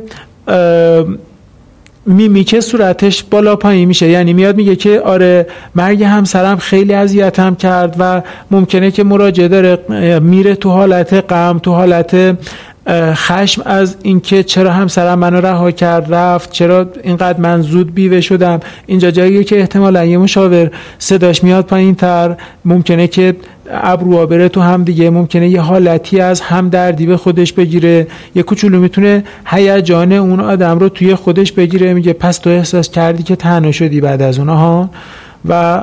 میمیک صورتش بالا پایین میشه. یعنی میاد میگه که آره مرگ همسرم خیلی اذیتم کرد و ممکنه که مراجعه داره میره تو حالت غم، تو حالت خشم از اینکه چرا همسرم منو رها کرد رفت، چرا اینقدر من زود بیوه شدم. اینجا جاییه که احتمالاً یه مشاور صداش میاد پایین‌تر، ممکنه که ابروها بره تو هم دیگه، ممکنه یه حالتی از همدردی به خودش بگیره، یه کوچولو میتونه هیجان اون آدم رو توی خودش بگیره، میگه پس تو احساس کردی که تنها شدی بعد از اونها. و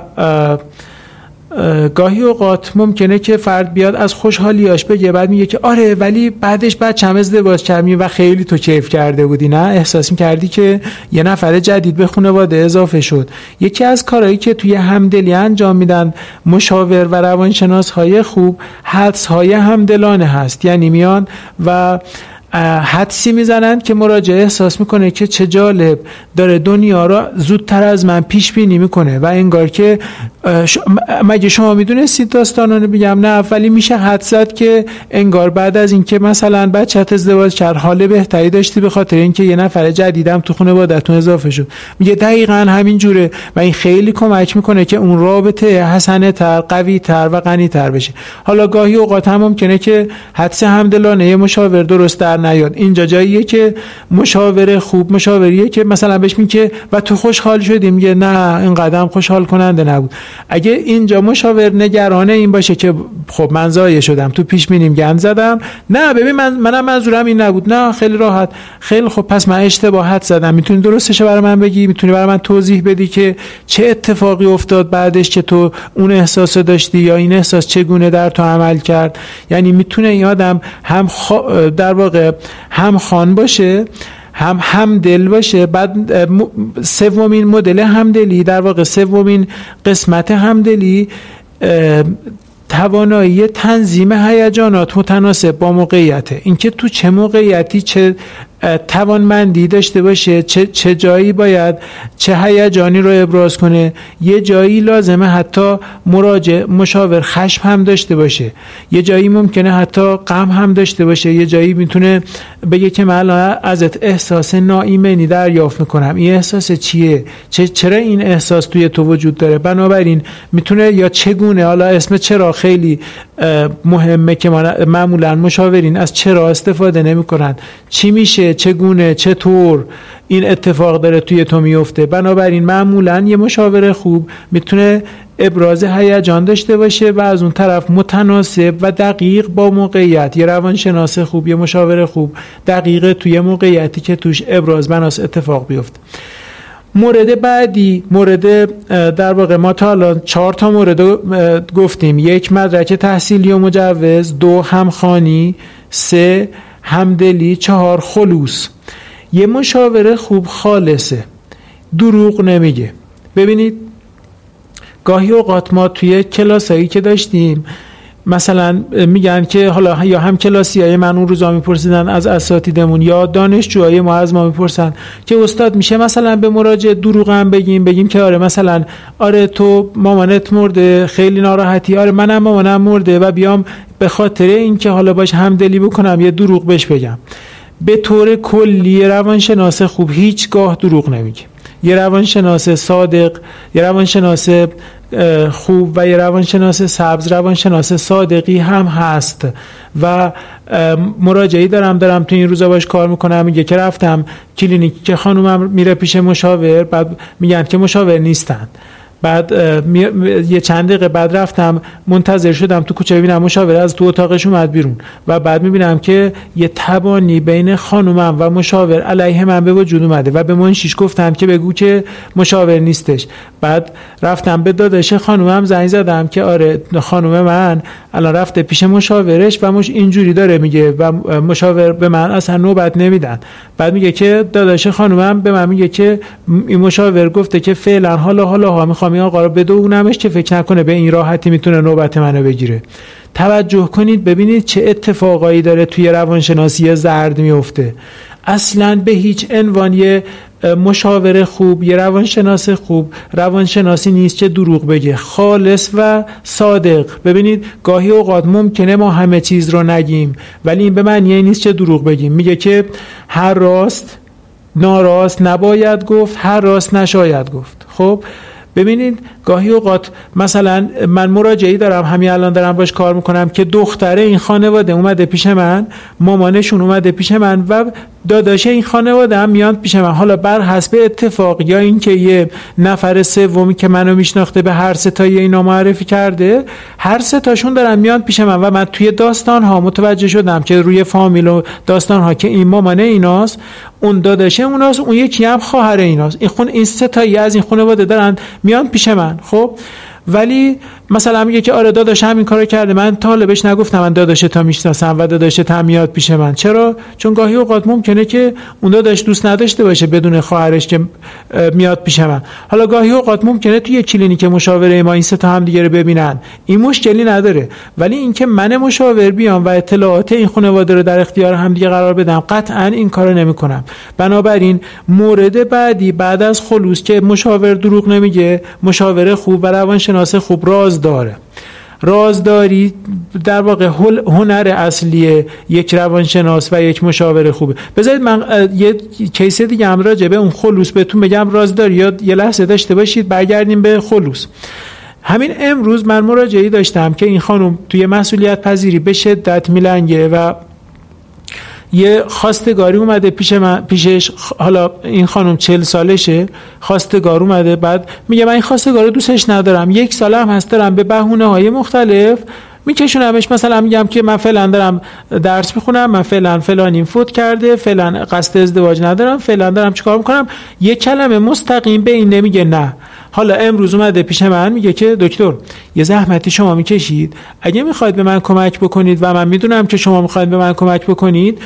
گاهی اوقات ممکنه که فرد بیاد از خوشحالیاش بگه، بعد میگه که آره ولی بعدش بچه‌م ازدواج کردی و خیلی تو کیف کرده بودی، نه احساس می‌کردی که یه نفر جدید به خانواده اضافه شد. یکی از کارهایی که توی همدلی انجام میدن مشاور و روانشناس‌های خوب، حدس‌های همدلانه هست. یعنی میان و حدسی میزنن که مراجع احساس میکنه که چه جالب داره دنیا را زودتر از من پیش بینی میکنه و انگار که مگه شما میدونستید داستانانو بگم؟ نه، ولی میشه حدس زد که انگار بعد از اینکه مثلا بچه‌ت ازدواج کرد حال بهتری داشتی به خاطر اینکه یه نفر جدیدم تو خانواده‌تون اضافه شد. میگه دقیقاً همین جوره و این خیلی کمک میکنه که اون رابطه حسنه تر، قوی تر و غنی تر بشه. حالا گاهی اوقات هم ممکنه که حدس همدلانه مشاور درست در نیاد. اینجا جاییه که مشاور خوب مشاوریه که مثلا بهش میگه و تو خوشحال شدی، میگه نه این قدم خوشحال کننده نبود. اگه اینجا مشاور نگرانه این باشه که خب من ضایع شدم، تو پیش بینیم گند زدم، نه ببین منم منظورم این نبود، نه خیلی راحت، خیلی خب پس من اشتباهات زدم، میتونی درستش برای من بگی، میتونی برای من توضیح بدی که چه اتفاقی افتاد بعدش که تو اون احساس داشتی یا این احساس چگونه در تو عمل کرد. یعنی میتونه این آدم هم در واقع هم خان باشه، هم دل باشه. بعد سومین مدل همدلی، در واقع سومین قسمت همدلی، توانایی تنظیم هیجانات متناسب با موقعیته. اینکه تو چه موقعیتی چه توانمندی داشته باشه، چه جایی باید چه هیجانی رو ابراز کنه. یه جایی لازمه حتی مشاور خشم هم داشته باشه، یه جایی ممکنه حتی غم هم داشته باشه، یه جایی میتونه بگه که من ازت احساس ناایمنی دریافت میکنم، این احساس چیه، چرا این احساس توی تو وجود داره. بنابراین میتونه یا چگونه، حالا اسم چرا خیلی مهمه که معمولا مشاورین از چرا استفاده نمیکنن، چی میشه، چگونه، چطور این اتفاق داره توی تو میفته. بنابراین معمولا یه مشاور خوب میتونه ابراز هیجان داشته باشه و از اون طرف متناسب و دقیق با موقعیت. یه روانشناس خوب، یه مشاور خوب دقیق توی موقعیتی که توش ابراز بناس اتفاق بیفته. مورد بعدی، مورد در واقع ما تا الان 4 تا مورد گفتیم: 1 مدرک تحصیلی و مجوز، 2 همخوانی، 3 همدلی، 4 خلوص. یه مشاور خوب خالصه، دروغ نمیگه. ببینید گاهی اوقات ما توی کلاسایی که داشتیم مثلا میگن که حالا یا هم کلاسیای من اون روزا میپرسیدن از اساتیدمون یا دانشجوهای ما از ما میپرسن که استاد میشه مثلا به مراجع دروغ هم بگیم که آره مثلا آره تو مامانت مرده خیلی ناراحتی، آره منم مامانم مرده، و بیام به خاطر اینکه حالا باش همدلی بکنم یه دروغ بهش بگم. به طور کلی روانشناس خوب هیچگاه دروغ نمیگه. یه روانشناس صادق، یه روانشناس خوب و یه روانشناس سبز، روانشناس صادقی هم هست و مراجعی دارم تو این روزا باش کار میکنم، میگه که رفتم کلینیک که خانومم میره پیش مشاور، بعد میگن که مشاور نیستن بعد یه چند دقیقه بعد رفتم منتظر شدم تو کوچه، ببینم مشاور از تو اتاقش اومد بیرون و بعد میبینم که یه تبانی بین خانومم و مشاور علیه من به وجود اومده و به منشیش گفتم که بگو که مشاور نیستش. بعد رفتم به داداش خانومم زنگ زدم که آره خانوم من الان رفته پیش مشاورش و اینجوری داره میگه و مشاور به من اصلا نوبت نمیدن. بعد میگه که داداش خانومم به من میگه که این مشاور گفته که فعلا حالا میخوام این آقا رو بدونمش که فکر نکنه به این راحتی میتونه نوبت منو بگیره. توجه کنید ببینید چه اتفاقایی داره توی روانشناسی زرد میفته. اصلا به هیچ عنوان یه مشاور خوب، یه روانشناس خوب روانشناسی نیست که دروغ بگه، خالص و صادق. ببینید گاهی اوقات ممکنه ما همه چیز رو نگیم ولی این به معنی نیست که دروغ بگیم. میگه که هر راست ناراست نباید گفت، هر راست نشاید گفت. خب ببینید گاهی اوقات مثلا من مراجعی دارم، همین الان دارم باش کار میکنم که دختره این خانواده اومده پیش من، مامانشون اومده پیش من و داداش این خانواده هم میاد پیش من. حالا بر حسب اتفاق یا این که یه نفر سومی که منو میشناخته به هر سه تای اینا معرفی کرده، هر سه تاشون دارن میاد پیش من و من توی داستان ها متوجه شدم که روی فامیل و داستان ها که این مامانه ایناست، اون داداشه اوناست، اون یکی هم خواهر ایناست، این سه تایی از این خانواده دارن میان پیش من. خب ولی مثلا میگه که آره داداش همین کارو کرده، من تا حالا بهش نگفتم من داداشت تا میشناسم و داداشت هم میاد پیش من. چرا؟ چون گاهی اوقات ممکنه که اون داداش دوست نداشته باشه بدون خواهرش که میاد پیش من. حالا گاهی اوقات ممکنه توی کلینیک مشاوره ما این سه تا هم دیگه رو ببینن، این مشکلی نداره. ولی اینکه من مشاور بیام و اطلاعات این خانواده رو در اختیار هم دیگه قرار بدم، قطعا این کارو نمیکنم. بنابراین مورد بعدی بعد از خلوص که مشاور دروغ نمیگه، مشاور خوب و روانشناس خوب راز داره. رازداری در واقع هنر اصلی یک روانشناس و یک مشاور خوبه. بذارید من یه کیس دیگه هم راجع به اون خلوص بهتون بگم. رازداری یه لحظه داشته باشید، برگردیم به خلوص. همین امروز من مراجعه‌ای داشتم که این خانم توی مسئولیت پذیری به شدت میلنگه و یه خواستگاری اومده پیشش. حالا این خانم 40 سالشه، خواستگار اومده. بعد میگه من این خواستگار رو دوستش ندارم، 1 سال هم هست دارم به بهونه‌های مختلف میکشونمش. مثلا میگم که من فعلا دارم درس میخونم، من فعلا فلانیم فوت کرده، فعلا قصد ازدواج ندارم، فعلا دارم چیکار میکنم. یه کلمه مستقیم به این نمیگه. نه، حالا امروز اومده پیش من میگه که دکتر یه زحمتی شما میکشید، اگه میخواید به من کمک بکنید و من میدونم که شما میخواید به من کمک بکنید،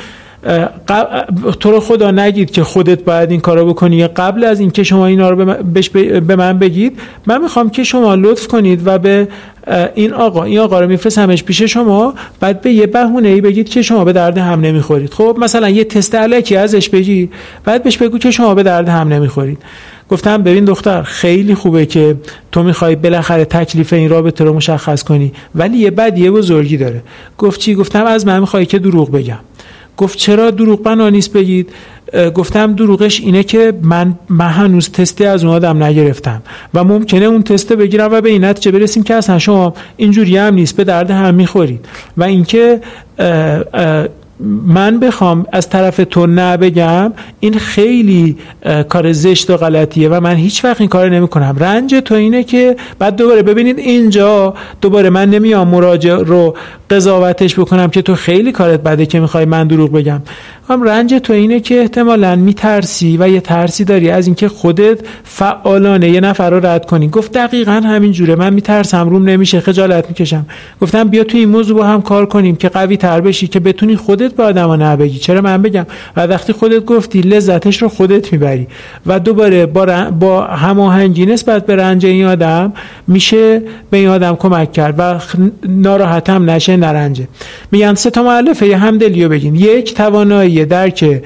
تو رو خدا نگید که خودت باید این کارو بکنی، قبل از اینکه شما اینا رو به من بگید، من میخوام که شما لطف کنید و به این آقا رو میفرستمش پیش شما، بعد به یه بهونه‌ای بگید که شما به درد هم نمیخورید. خب مثلا یه تست الکی ازش بگید، بعد بهش بگو که شما به درد هم نمیخورید. گفتم ببین دختر، خیلی خوبه که تو میخوای بالاخره تکلیف این رابطه رو مشخص کنی، ولی یه بدیه بزرگی داره. گفت چی؟ گفتم از من میخوای که دروغ بگم. گفت چرا دروغ بنا نیست بگید؟ گفتم دروغش اینه که من هنوز تستی از اون آدم نگرفتم و ممکنه اون تست بگیرم و به این نتیجه برسیم که اصلا شما اینجوری هم نیست، به درد هم میخورید. و اینکه من بخوام از طرف تو نبگم، این خیلی کار زشت و غلطیه و من هیچ وقت این کار نمی کنم. رنج تو اینه که بعد دوباره ببینید اینجا دوباره من نمیام مراجع رو قضاوتش بکنم که تو خیلی کارت بده که میخوای من دروغ بگم. رنج تو اینه که احتمالاً میترسی و یه ترسی داری از اینکه خودت فعالانه یه نفر رو رد کنی. گفت دقیقاً همین جوره، من میترسم، روم نمیشه، خجالت میکشم. گفتم بیا تو این موضوع با هم کار کنیم که قوی تر بشی، که بتونی خودت به آدما نبگی. چرا من بگم؟ و وقتی خودت گفتی لذتش رو خودت میبری و دوباره با هماهنگی نسبت به رنج این آدم میشه به این آدم کمک کرد و ناراحتم نشه، نرنجه. میگن 3 تا مؤلفه همدلیو بگین. 1 توانایی درک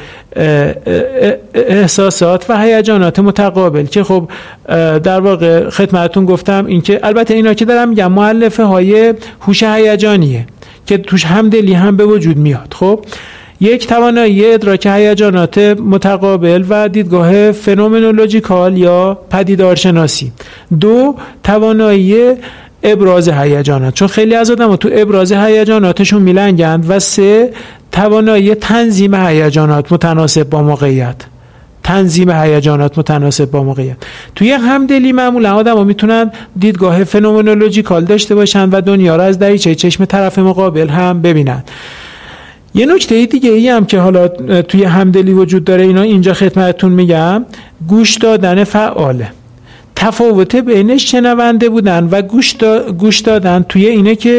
احساسات و هیجانات متقابل، که خب در واقع خدمتتون گفتم این که البته اینا که دارم میگم مؤلفه های هوش هیجانیه که توش همدلی هم به وجود میاد. خب 1 توانایی ادراک هیجانات متقابل و دیدگاه فنومنولوژیکال یا پدیدارشناسی. 2 توانایی ابراز هیجانات، چون خیلی از آدم‌ها تو ابراز هیجاناتشون میلنگند. و 3 توانایی تنظیم هیجانات متناسب با موقعیت. تنظیم هیجانات متناسب با موقعیت. توی همدلی معمولا آدم‌ها میتونن دیدگاه فنومنولوژیکال داشته باشن و دنیا رو از دریچه چشم طرف مقابل هم ببینن. یه نکته دیگه ای هم که حالا توی همدلی وجود داره، اینا اینجا خدمتتون میگم، گوش دادن فعاله. تفاوت بین شنونده بودن و گوش دادن توی اینه که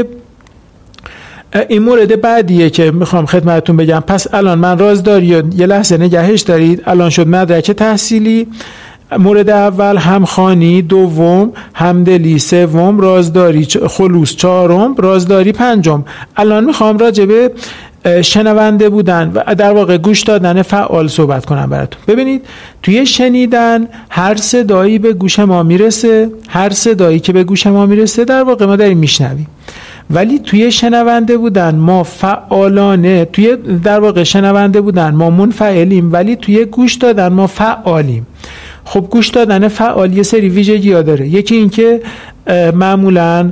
این مورد بعدیه که میخوام خدمتتون بگم. پس الان من رازداری رو یه لحظه نگهش دارید. الان شد مدرک تحصیلی، مورد اول همخوانی، دوم همدلی، سوم رازداری، خلوص چهارم، رازداری پنجم. الان میخوام راجع به شنونده بودن و در واقع گوش دادن فعال صحبت کنم براتون. ببینید توی شنیدن هر صدایی به گوش ما میرسه، هر صدایی که به گوش ما میرسه در واقع ما داریم میشنویم. ولی توی شنونده بودن ما فعالانه، توی در واقع شنونده بودن ما منفعلیم، ولی توی گوش دادن ما فعالیم. خب گوش دادن فعال یه سری ویژگی‌ها داره. یکی این که معمولاً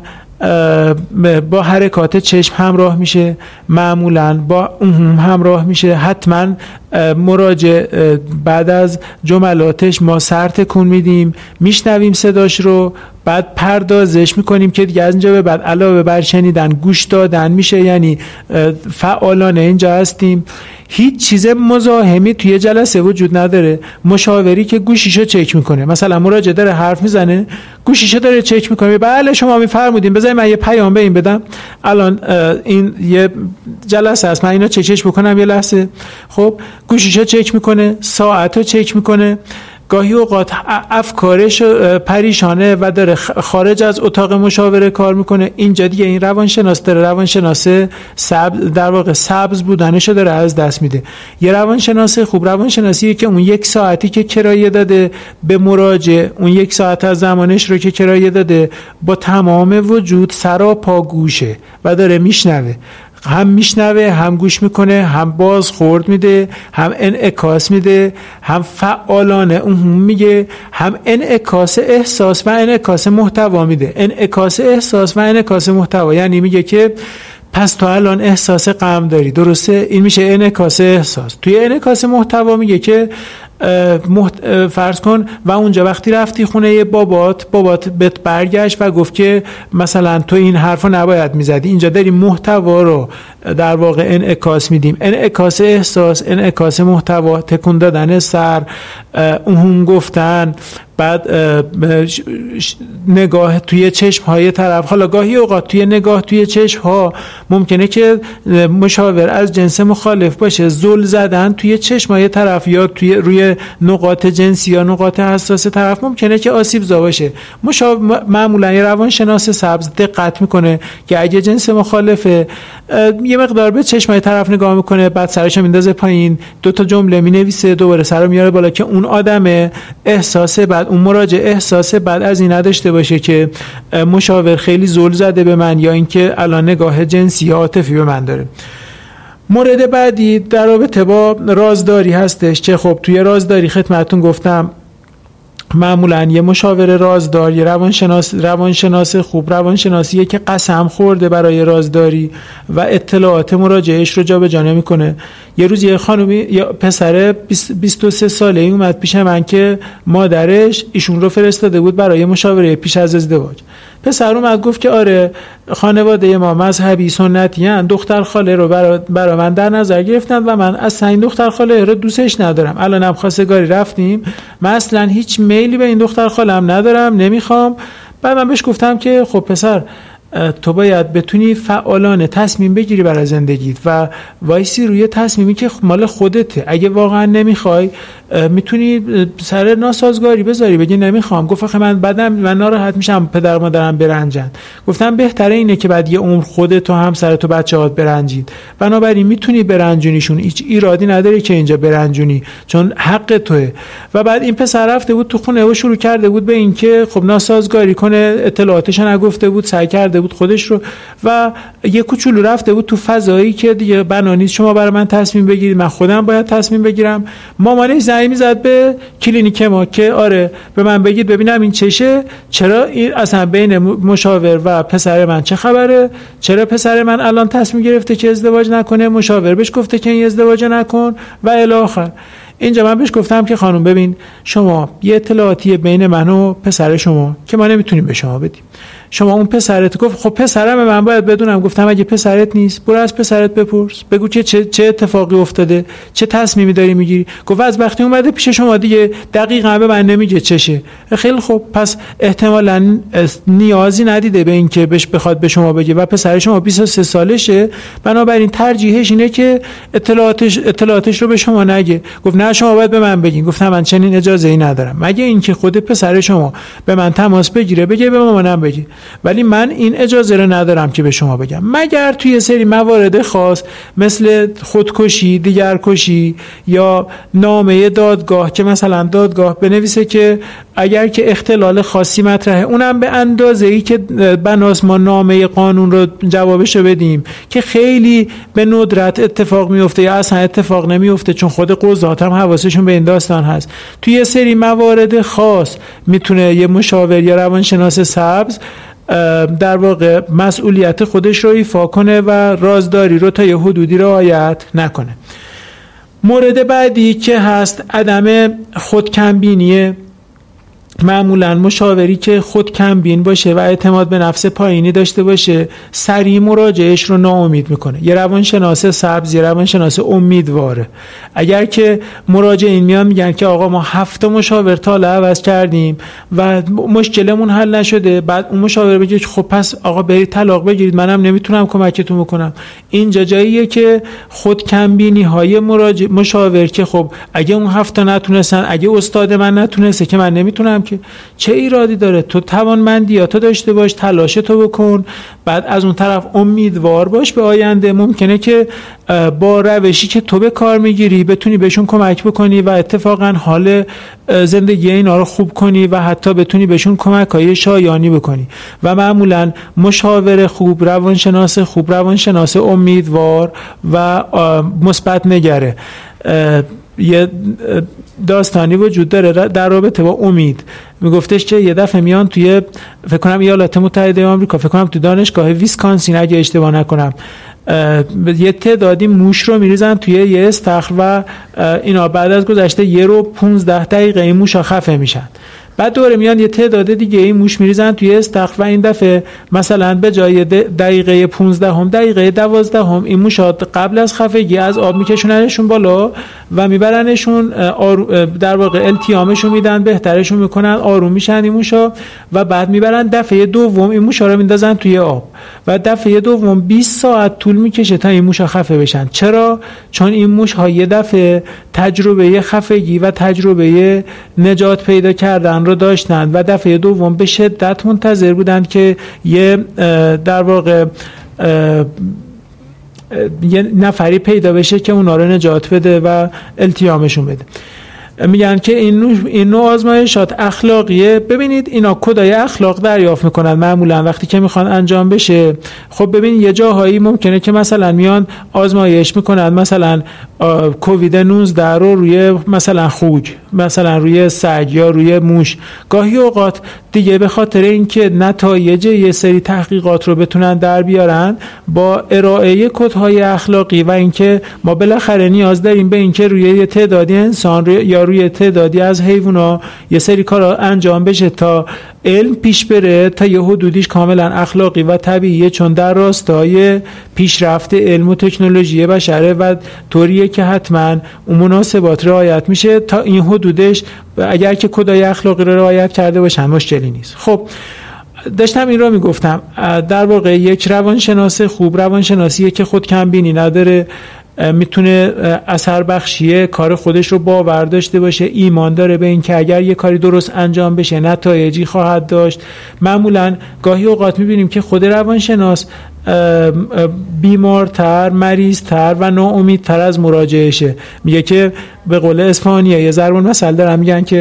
با حرکات چشم همراه میشه، معمولاً با همراه میشه. حتما مراجع بعد از جملاتش ما سر تکون میدیم، میشنویم صداش رو، بعد پردازش میکنیم که دیگه از اینجا به بعد علاوه بر شنیدن گوش دادن میشه، یعنی فعالانه اینجا هستیم. هیچ چیز مزاحمی توی جلسه وجود نداره. مشاوری که گوشیشو چک میکنه، مثلا مراجع داره حرف میزنه، گوشیشو داره چک میکنه، بله شما میفرمودین بذارید من یه پیام به این بدم، الان این یه جلسه است من اینو چکش بکنم یه لحظه. خب گوشیشو چک میکنه، ساعتو چک میکنه، گاهی اوقات افکارش پریشانه و داره خارج از اتاق مشاوره کار میکنه. اینجا دیگه این روانشناس داره، روانشناس در واقع سبز بودنشو داره از دست میده. یه روانشناس خوب روانشناسیه که اون یک ساعتی که کرایه داده به مراجع، اون یک ساعت از زمانش رو که کرایه داده با تمام وجود سراپا گوشه و داره میشنوه، هم میشنوه، هم گوش میکنه، هم بازخورد میده، هم انعکاس میده، هم فعالانه اون میگه، هم انعکاس احساس و انعکاس محتوا میده. انعکاس احساس و انعکاس محتوا یعنی میگه که پس تو الان احساس غم داری، درسته؟ این میشه انعکاس احساس. توی انعکاس محتوا میگه که فرض کن و اونجا وقتی رفتی خونه بابات بهت برگشت و گفت که مثلا تو این حرفو نباید میزدی. اینجا داریم محتوا رو در واقع انعکاس میدیم. انعکاس احساس، انعکاس محتوا، تکون دادن سر، اون گفتن، بعد نگاه توی چشم های طرف. حالا گاهی اوقات توی نگاه توی چشم ها ممکنه که مشاور از جنس مخالف باشه، زل زدن توی چشم های طرف یا توی روی نقاط جنسی یا نقاط حساس طرف ممکنه که آسیب زا باشه. معمولا یه روانشناس سبز دقت میکنه که اگه جنس مخالفه یه مقدار به چشم های طرف نگاه میکنه، بعد سرش میندازه پایین، دو تا جمله مینویسه، دوباره سرو میاره بالا که اون آدم احساس بعد اون مراجع احساس بعد از این نداشته باشه که مشاور خیلی زل زده به من یا اینکه الان نگاه جنسی یا عاطفی به من داره. مورد بعدی در رابطه با رازداری هستش که خب توی رازداری خدمتتون گفتم معمولا یه مشاور رازدار، یه روانشناس خوب روانشناسیه که قسم خورده برای رازداری و اطلاعات مراجعش رو جابجا نمی‌کنه. یه روز یه خانومی یا پسر 23 ساله اومد پیش من که مادرش ایشون رو فرستاده بود برای مشاوره پیش از ازدواج. پسر اومد گفت که آره خانواده ما مذهبی سنتی ان، دختر خاله رو برای من در نظر گرفتن و من اصلا این دختر خاله رو دوستش ندارم. الانم خواستگاری رفتیم، من اصلا هیچ میلی به این دختر خاله‌ام ندارم، نمیخوام. بعد من بهش گفتم که خب پسر تو باید بتونی فعالانه تصمیم بگیری برای زندگیت و وایسی روی تصمیمی که مال خودته. اگه واقعا نمیخوای میتونی سر ناسازگاری بذاری بگی نمیخوام. گفت آخه من بدم، من ناراحت میشم پدر مادرم برنجن. گفتم بهتره اینه که بعد یه عمر خودت و همسرت و بچه‌هات برنجید، بنابراین میتونی برنجونیشون، هیچ ایرادی نداره که اینجا برنجونی چون حق توئه. و بعد این پسر رفته بود تو خونه و شروع کرده بود به این که خب ناسازگاری کنه، اطلاعاتش نگفته بود، سعی کرده بود خودش رو و یه کوچولو رفته بود تو فضایی که دیگه بنا نیست شما برای من تصمیم بگیرید، من خودم باید تصمیم بگیرم. مامانش زنگ میزد به کلینیک ما که آره به من بگید ببینم این چشه، چرا این اصلا بین مشاور و پسر من چه خبره، چرا پسر من الان تصمیم گرفته که ازدواج نکنه، مشاور بهش گفته که این ازدواج نکن و الی آخر. اینجا من بهش گفتم که خانم ببین شما یه اطلاعاتی بین من و پسر شما که ما نمیتونیم به شما بدیم. شما اون پسرت گفت خب پسرم من باید بدونم. گفتم اگه پسرت نیست برو از پسرت بپرس، بگو که چه اتفاقی افتاده، چه تصمیمی داری میگیری. گفت از وقتی اومده پیش شما دیگه دقیقاً به من نمیگه چشه. خیلی خب پس احتمالاً نیازی ندیده به این که بخواد به شما بگه و پسر شما 23 سالشه، بنابراین ترجیحش اینه که اطلاعاتش رو به شما نگه. گفت نه شما باید به من بگین. گفتم من چنین اجازه ای ندارم، مگه اینکه خود پسر شما به من تماس بگیره بگه به مامانم بگه، ولی من این اجازه رو ندارم که به شما بگم، مگر توی سری موارد خاص مثل خودکشی، دیگرکشی یا نامه دادگاه که مثلا دادگاه بنویسه که اگر که اختلال خاصی مطرحه اونم به اندازه‌ای که بناس ما نامه قانون رو جوابشو بدیم که خیلی به ندرت اتفاق میفته یا اصلا اتفاق نمیفته چون خود قضات هم حواسشون به این داستان هست. توی یه سری موارد خاص میتونه یه مشاور یا روانشناس سبز در واقع مسئولیت خودش رو ایفا کنه و رازداری رو تا یه حدودی رعایت نکنه. مورد بعدی که هست عدم خودکمبینیه. معمولا مشاوری که خود کمبین باشه و اعتماد به نفس پایینی داشته باشه سریع مراجعش رو ناامید میکنه. یه روانشناس سبز، یه روانشناس امیدواره. اگر که مراجعین میان میگن که آقا ما 7 مشاور تا عوض کردیم و مشکلمون حل نشده، بعد اون مشاور بگه خب پس آقا برید طلاق بگیرید، منم نمیتونم کمکتون بکنم. اینجا جاییه که خود کمبینی های مشاور که خب اگه اون 7 نتونستن، اگه استاد من نتونسته که من نمیتونم، که چه ایرادی داره؟ تو توانمندیاتو داشته باش، تلاشتو بکن، بعد از اون طرف امیدوار باش به آینده. ممکنه که با روشی که تو به کار میگیری بتونی بهشون کمک بکنی و اتفاقا حال زندگی اینا رو خوب کنی و حتی بتونی بهشون کمک‌های شایانی بکنی. و معمولا مشاور خوب، روانشناس خوب، روانشناس امیدوار و مثبت نگره. یه داستانی وجود داره در رابطه با امید. میگفتش که یه دفعه میان توی فکر کنم ایالات متحده آمریکا، فکر کنم تو دانشگاه ویسکانسین اگه اشتباه نکنم، یه تعدادی موش رو میریزن توی یه استخر و اینا بعد از گذشته 1 رو 15 دقیقه این موشا خفه میشن. بعد دوره میان یه تعداد دیگه این موش میریزن توی استخر و این دفعه مثلا به جای دقیقه 15 دقیقه 12 این موشا قبل از خفگی از آب میکشوننشون بالا و میبرنشون در واقع التیامشون میدن، بهترشون میکنن، آروم میشن این موشا و بعد میبرن دفعه دوم این موشا رو میندازن توی آب و دفعه دوم 20 ساعت طول میکشه تا این موشا خفه بشن. چرا؟ چون این موش‌ها یه دفعه تجربه خفگی و تجربه نجات پیدا کردن رو داشتن و دفعه دوم به شدت منتظر بودن که یه در واقع یه نفری پیدا بشه که اونا رو نجات بده و التیامشون بده. میگن که این نوع آزمایشات اخلاقیه. ببینید اینا کدای اخلاق دریافت میکنن معمولا وقتی که میخوان انجام بشه. خب ببین یه جاهایی ممکنه که مثلا میان آزمایش میکنن مثلا کووید 19 رو روی مثلا خوک، مثلا روی سگ یا روی موش. گاهی اوقات دیگه به خاطر اینکه نتایج یه سری تحقیقات رو بتونن در بیارن با ارائه کدهای اخلاقی و اینکه ما بالاخره نیاز داریم به اینکه روی یه تعدادی انسان یا روی تعدادی از حیوونا یه سری کارا انجام بشه تا علم پیش بره تا یه حدودیش کاملا اخلاقی و طبیعیه، چون در راستای پیشرفت علم و تکنولوژی بشره و طوریه که حتما اون مناسبات رعایت میشه تا این حدودش. اگر که کدای اخلاقی رو رعایت کرده باشن مشکلی نیست. خب داشتم این رو میگفتم، در واقع یک روانشناس خوب روانشناسیه که خود کمبینی نداره، میتونه اثر بخشیه کار خودش رو باور داشته باشه، ایمان داره به این که اگر یه کاری درست انجام بشه نتایجی خواهد داشت. معمولا گاهی اوقات میبینیم که خود روانشناس بیمارتر، مریضتر و ناامیدتر از مراجعشه. میگه که به قول اسپانیا یه ضرب المثل دارن، میگن که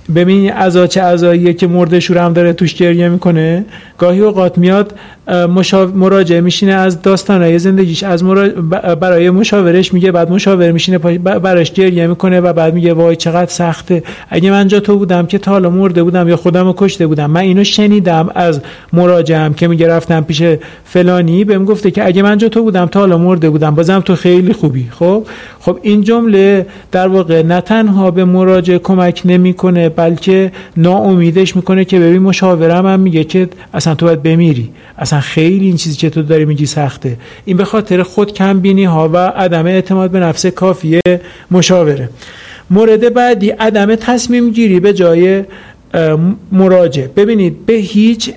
ببین چه عزاییه که مرده شورم داره توش گریه میکنه. گاهی اوقات میاد مراجعه میشینه از داستانای زندگیش برای مشاورش میگه، بعد مشاور میشینه براش گریه میکنه و بعد میگه وای چقدر سخته، اگه من جا تو بودم که تا حالا مرده بودم یا خودمو کشته بودم. من اینو شنیدم از مراجعم که میگه رفتم پیش فلانی بهم گفته که اگه من جا تو بودم تا حالا مرده بودم، بازم تو خیلی خوبی. خب این جمله در واقع نه تنها به مراجع کمک نمیکنه بلکه ناامیدش میکنه که ببین مشاورم هم میگه که اصلا تو باید بمیری، اصلا خیلی این چیزی که تو داری میگی سخته. این به خاطر خود کم بینی ها و عدم اعتماد به نفس کافیه مشاوره. مورد بعدی عدم تصمیم گیری به جای مراجع. ببینید به هیچ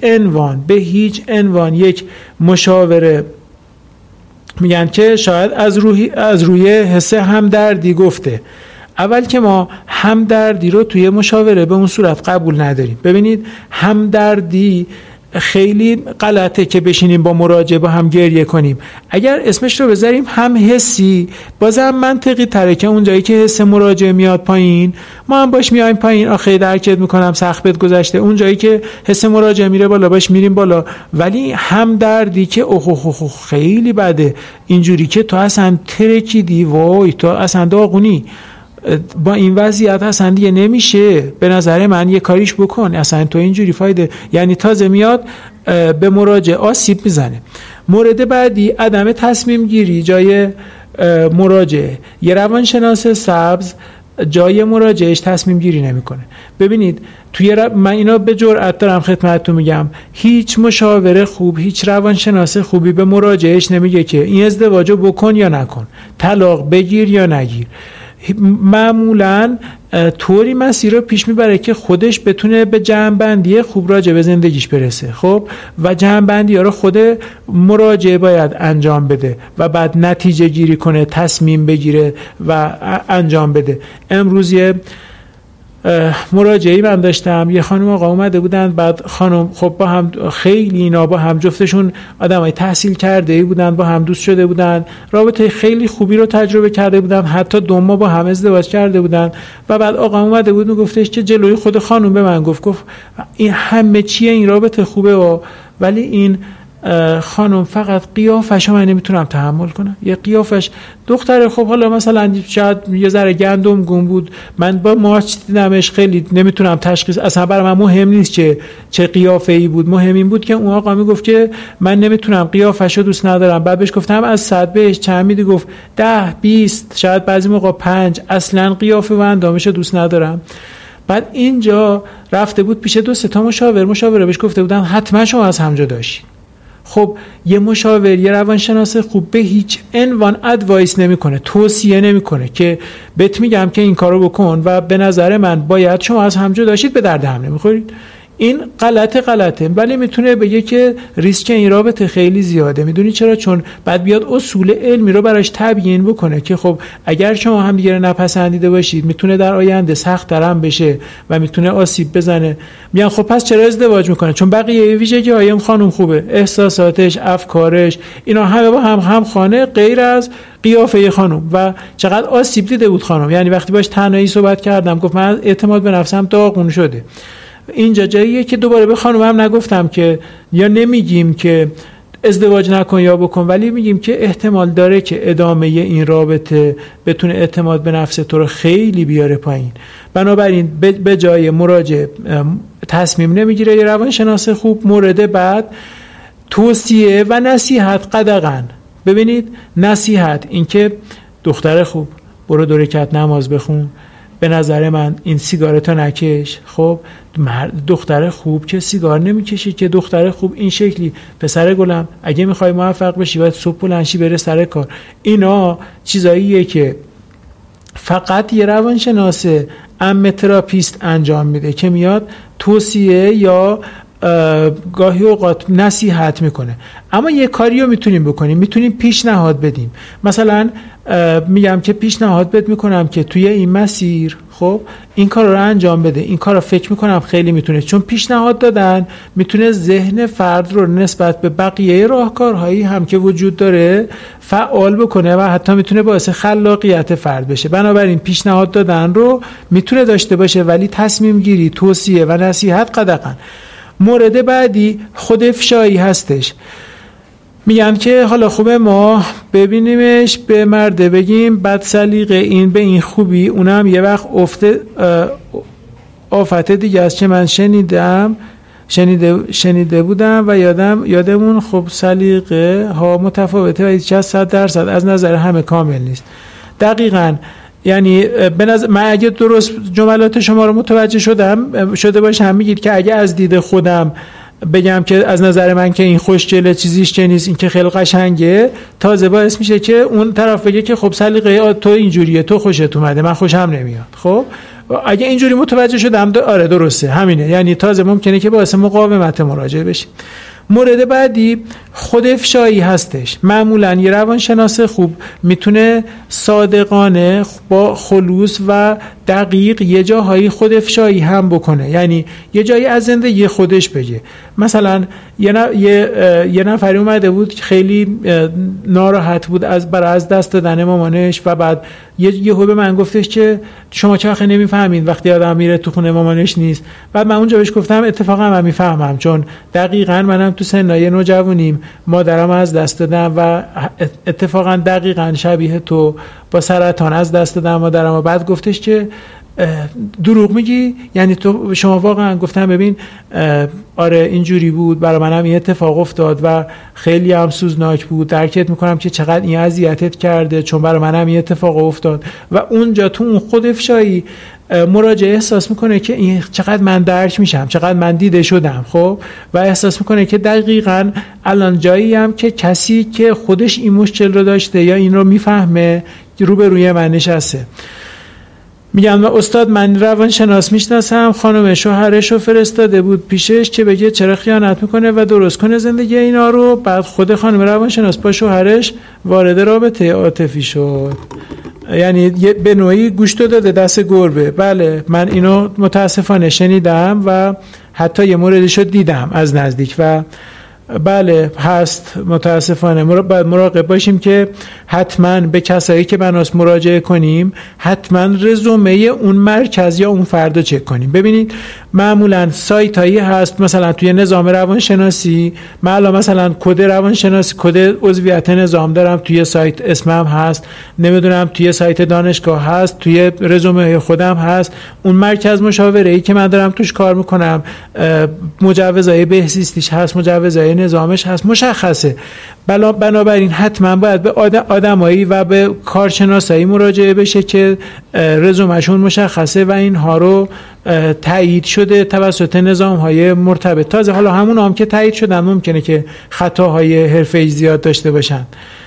عنوان یک مشاوره میگن که شاید از روی حس همدردی گفته. اول که ما همدردی رو توی مشاوره به اون صورت قبول نداریم. ببینید همدردی خیلی غلطه که بشینیم با مراجع با هم گریه کنیم. اگر اسمش رو بذاریم هم حسی، بازم منطقی تره که اون جایی که حس مراجع میاد پایین ما هم باش میایم پایین. آخه درکت میکنم سخت بهت گذشته. اون جایی که حس مراجع میره بالا باش میریم بالا. ولی همدردی که خیلی بده، اینجوری که تو اصلا ترکیدی، وای تو اصلا داغونی، با این وضعیت اصلا دیگه نمیشه، به نظر من یه کاریش بکن، اصلا تو اینجوری فایده، یعنی تازه میاد به مراجع آسیب میزنه. مورد بعدی عدم تصمیم گیری جای مراجع. یه روانشناس سبز جای مراجعش تصمیم گیری نمیکنه. ببینید من اینا به جرئت دارم خدمتتون میگم، هیچ مشاور خوب، هیچ روانشناس خوبی به مراجعش نمیگه که این ازدواجو بکن یا نکن، طلاق بگیر یا نگیر. معمولاً طوری مسیر رو پیش میبره که خودش بتونه به جمع‌بندی خوب راجع به زندگیش برسه. خب و جمع‌بندی ها رو خود مراجع باید انجام بده و بعد نتیجه گیری کنه، تصمیم بگیره و انجام بده. امروز یه مراجعی من داشتم، یه خانم آقا اومده بودن، بعد خانم خب با هم خیلی اینا با هم جفتشون آدمای تحصیل کرده بودن، با هم دوست شده بودن، رابطه خیلی خوبی رو تجربه کرده بودن، حتی 2 ماه با هم ازدواج کرده بودن. و بعد آقا اومده بود و گفتش که جلوی خود خانم به من گفت این همه چیه، این رابطه خوبه ولی این خانم فقط قیافش من نمیتونم تحمل کنم. یه قیافش دختره، خب حالا مثلا شاید یه ذره گندم گم بود، من با ماچ دیدمش، خیلی نمیتونم تشخیص، اصلا برای من مهم نیست چه قیافه‌ای بود، مهم این بود که اون آقا میگفت که من نمیتونم، قیافش رو دوست ندارم. بعد بهش گفتم از 100 بهش چند میدی؟ گفت 10 20 شاید بعضی موقع 5، اصلا قیافه و اندامش رو دوست ندارم. بعد اینجا رفته بود پیش 2-3 تا مشاوره بهش گفته بودن حتما شما از همجا داشتید. خب یه مشاور، یه روانشناس خوب به هیچ عنوان ادوایس نمیکنه، توصیه نمیکنه که بهت میگم که این کارو بکن و به نظر من باید شما از همجا داشتید، به درد هم نمیخورید. این غلطه، ولی میتونه بگه که ریسک این رابطه خیلی زیاده. میدونی چرا؟ چون بعد بیاد اصول علمی رو براش تبیین بکنه که خب اگر شما هم دیگه نپسندیده باشید میتونه در آینده سخت ترم بشه و میتونه آسیب بزنه. میگن خب پس چرا ازدواج میکنه؟ چون بقیه ویژگی‌های این خانم خوبه، احساساتش، افکارش، اینا همه با هم خانه، غیر از قیافه خانم. و چقدر آسیب دیده بود خانم، یعنی وقتی باش تنهایی صحبت کردم گفت من اعتماد به نفسم داغون شده. اینجا جاییه که دوباره به خانم هم نگفتم که یا نمیگیم که ازدواج نکن یا بکن، ولی میگیم که احتمال داره که ادامه این رابطه بتونه اعتماد به نفس تو رو خیلی بیاره پایین. بنابراین به جای مراجع تصمیم نمیگیره یه روانشناس خوب. مورد بعد توصیه و نصیحت قدغن. ببینید نصیحت، این که دختر خوب برو 2 رکعت نماز بخون، به نظر من این سیگارتو نکش. خب دختر خوب که سیگار نمیکشه، که دختر خوب این شکلی، پسر گلم اگه میخوای موفق بشی باید صبح بلند شی بره سر کار. اینا چیزاییه که فقط یه روانشناس تراپیست انجام میده که میاد توصیه یا گاهی اوقات نصیحت میکنه. اما یه کاریو میتونیم بکنیم، میتونیم پیشنهاد بدیم. مثلا میگم که پیشنهاد بد میکنم که توی این مسیر خب این کار رو انجام بده، این کار رو فکر میکنم خیلی میتونه، چون پیشنهاد دادن میتونه ذهن فرد رو نسبت به بقیه راهکارهایی هم که وجود داره فعال بکنه و حتی میتونه باعث خلاقیت فرد بشه. بنابراین پیشنهاد دادن رو میتونه داشته باشه، ولی تصمیم گیری، توصیه و نصیحت قدغن. مورد بعدی خودافشایی هستش. میگن که حالا خوبه ما ببینیمش به مرده بگیم بد سلیقه، این به این خوبی، اونم یه وقت آفت دیگه است که من شنیده بودم و یادمون خب سلیقه ها متفاوته و هیچ 100% از نظر همه کامل نیست. دقیقاً یعنی من اگه درست جملات شما رو متوجه شده باشم میگید که اگه از دید خودم بگم که از نظر من که این خوشگله چیزیش چه نیست، این که خیلی قشنگه، تازه باعث میشه که اون طرف بگه که خب سلیقه تو اینجوریه، تو خوشت اومده، من خوشم نمیاد. خب اگه اینجوری متوجه شدم آره درسته همینه، یعنی تازه ممکنه که باعث مقاومت مراجعه بشه. مورد بعدی خودافشایی هستش. معمولا یه روانشناس خوب میتونه صادقانه با خلوص و دقیق یه جاهایی خودافشایی هم بکنه، یعنی یه جایی از زندگی خودش بگه. مثلا یه نفری اومده بود خیلی ناراحت بود از دست دادن مامانش و بعد یهو به من گفتش که شما چه آخه نمیفهمین وقتی آدم میره تو خونه مامانش نیست. بعد من اونجا بهش گفتم اتفاقا من میفهمم، چون دقیقاً منم تو سنای نوجوانیم مادرم از دست دادم و اتفاقا دقیقاً شبیه تو با سرطان از دست دادم مادرم. و بعد گفتش که دروغ میگی؟ یعنی تو شما واقعا؟ گفتم ببین آره اینجوری بود، برای منم این اتفاق افتاد و خیلی هم سوزناک بود، درکت میکنم که چقدر این اذیتت کرده، چون برای منم این اتفاق افتاد. و اونجا تو اون خودافشایی مراجع احساس میکنه که این چقدر من درک میشم، چقدر من دیده شدم. خب و احساس میکنه که دقیقاً الان جایی هم که کسی که خودش این مشکل رو داشته یا این رو میفهمه روبروی من نشسته. میگم استاد من روانشناس میشناسم، خانم شوهرش رو فرستاده بود پیشش که بگه چرا خیانت میکنه و درست کنه زندگی اینا رو. بعد خود خانم روانشناس با شوهرش وارد رابطه عاطفی شد، یعنی به نوعی گوشت داده دست گربه. بله من اینو متاسفانه شنیدم و حتی یه موردشو دیدم از نزدیک و بله هست. متاسفانه مراقب باشیم که حتما به کسایی که بناس مراجعه کنیم حتما رزومه اون مرکز یا اون فرد چک کنیم. ببینید معمولا سایت هایی هست، مثلا توی نظام روانشناسی من مثلا کد روانشناسی، کد عضویت نظام دارم، توی سایت اسمم هست، نمیدونم توی سایت دانشگاه هست، توی رزومه خودم هست، اون مرکز مشاوره ای که من دارم توش کار میکنم مجوزهای بهزیستیش هست، مجوزهای نظامش هست، مشخصه. بنابراین حتما باید به آدمایی و به کارشناسایی مراجعه بشه که رزومشون مشخصه و اینها رو تایید شده توسط نظام‌های مرتبط. تازه حالا همون هم که تایید شدن ممکنه که خطاهای حرفه‌ای زیاد داشته باشن.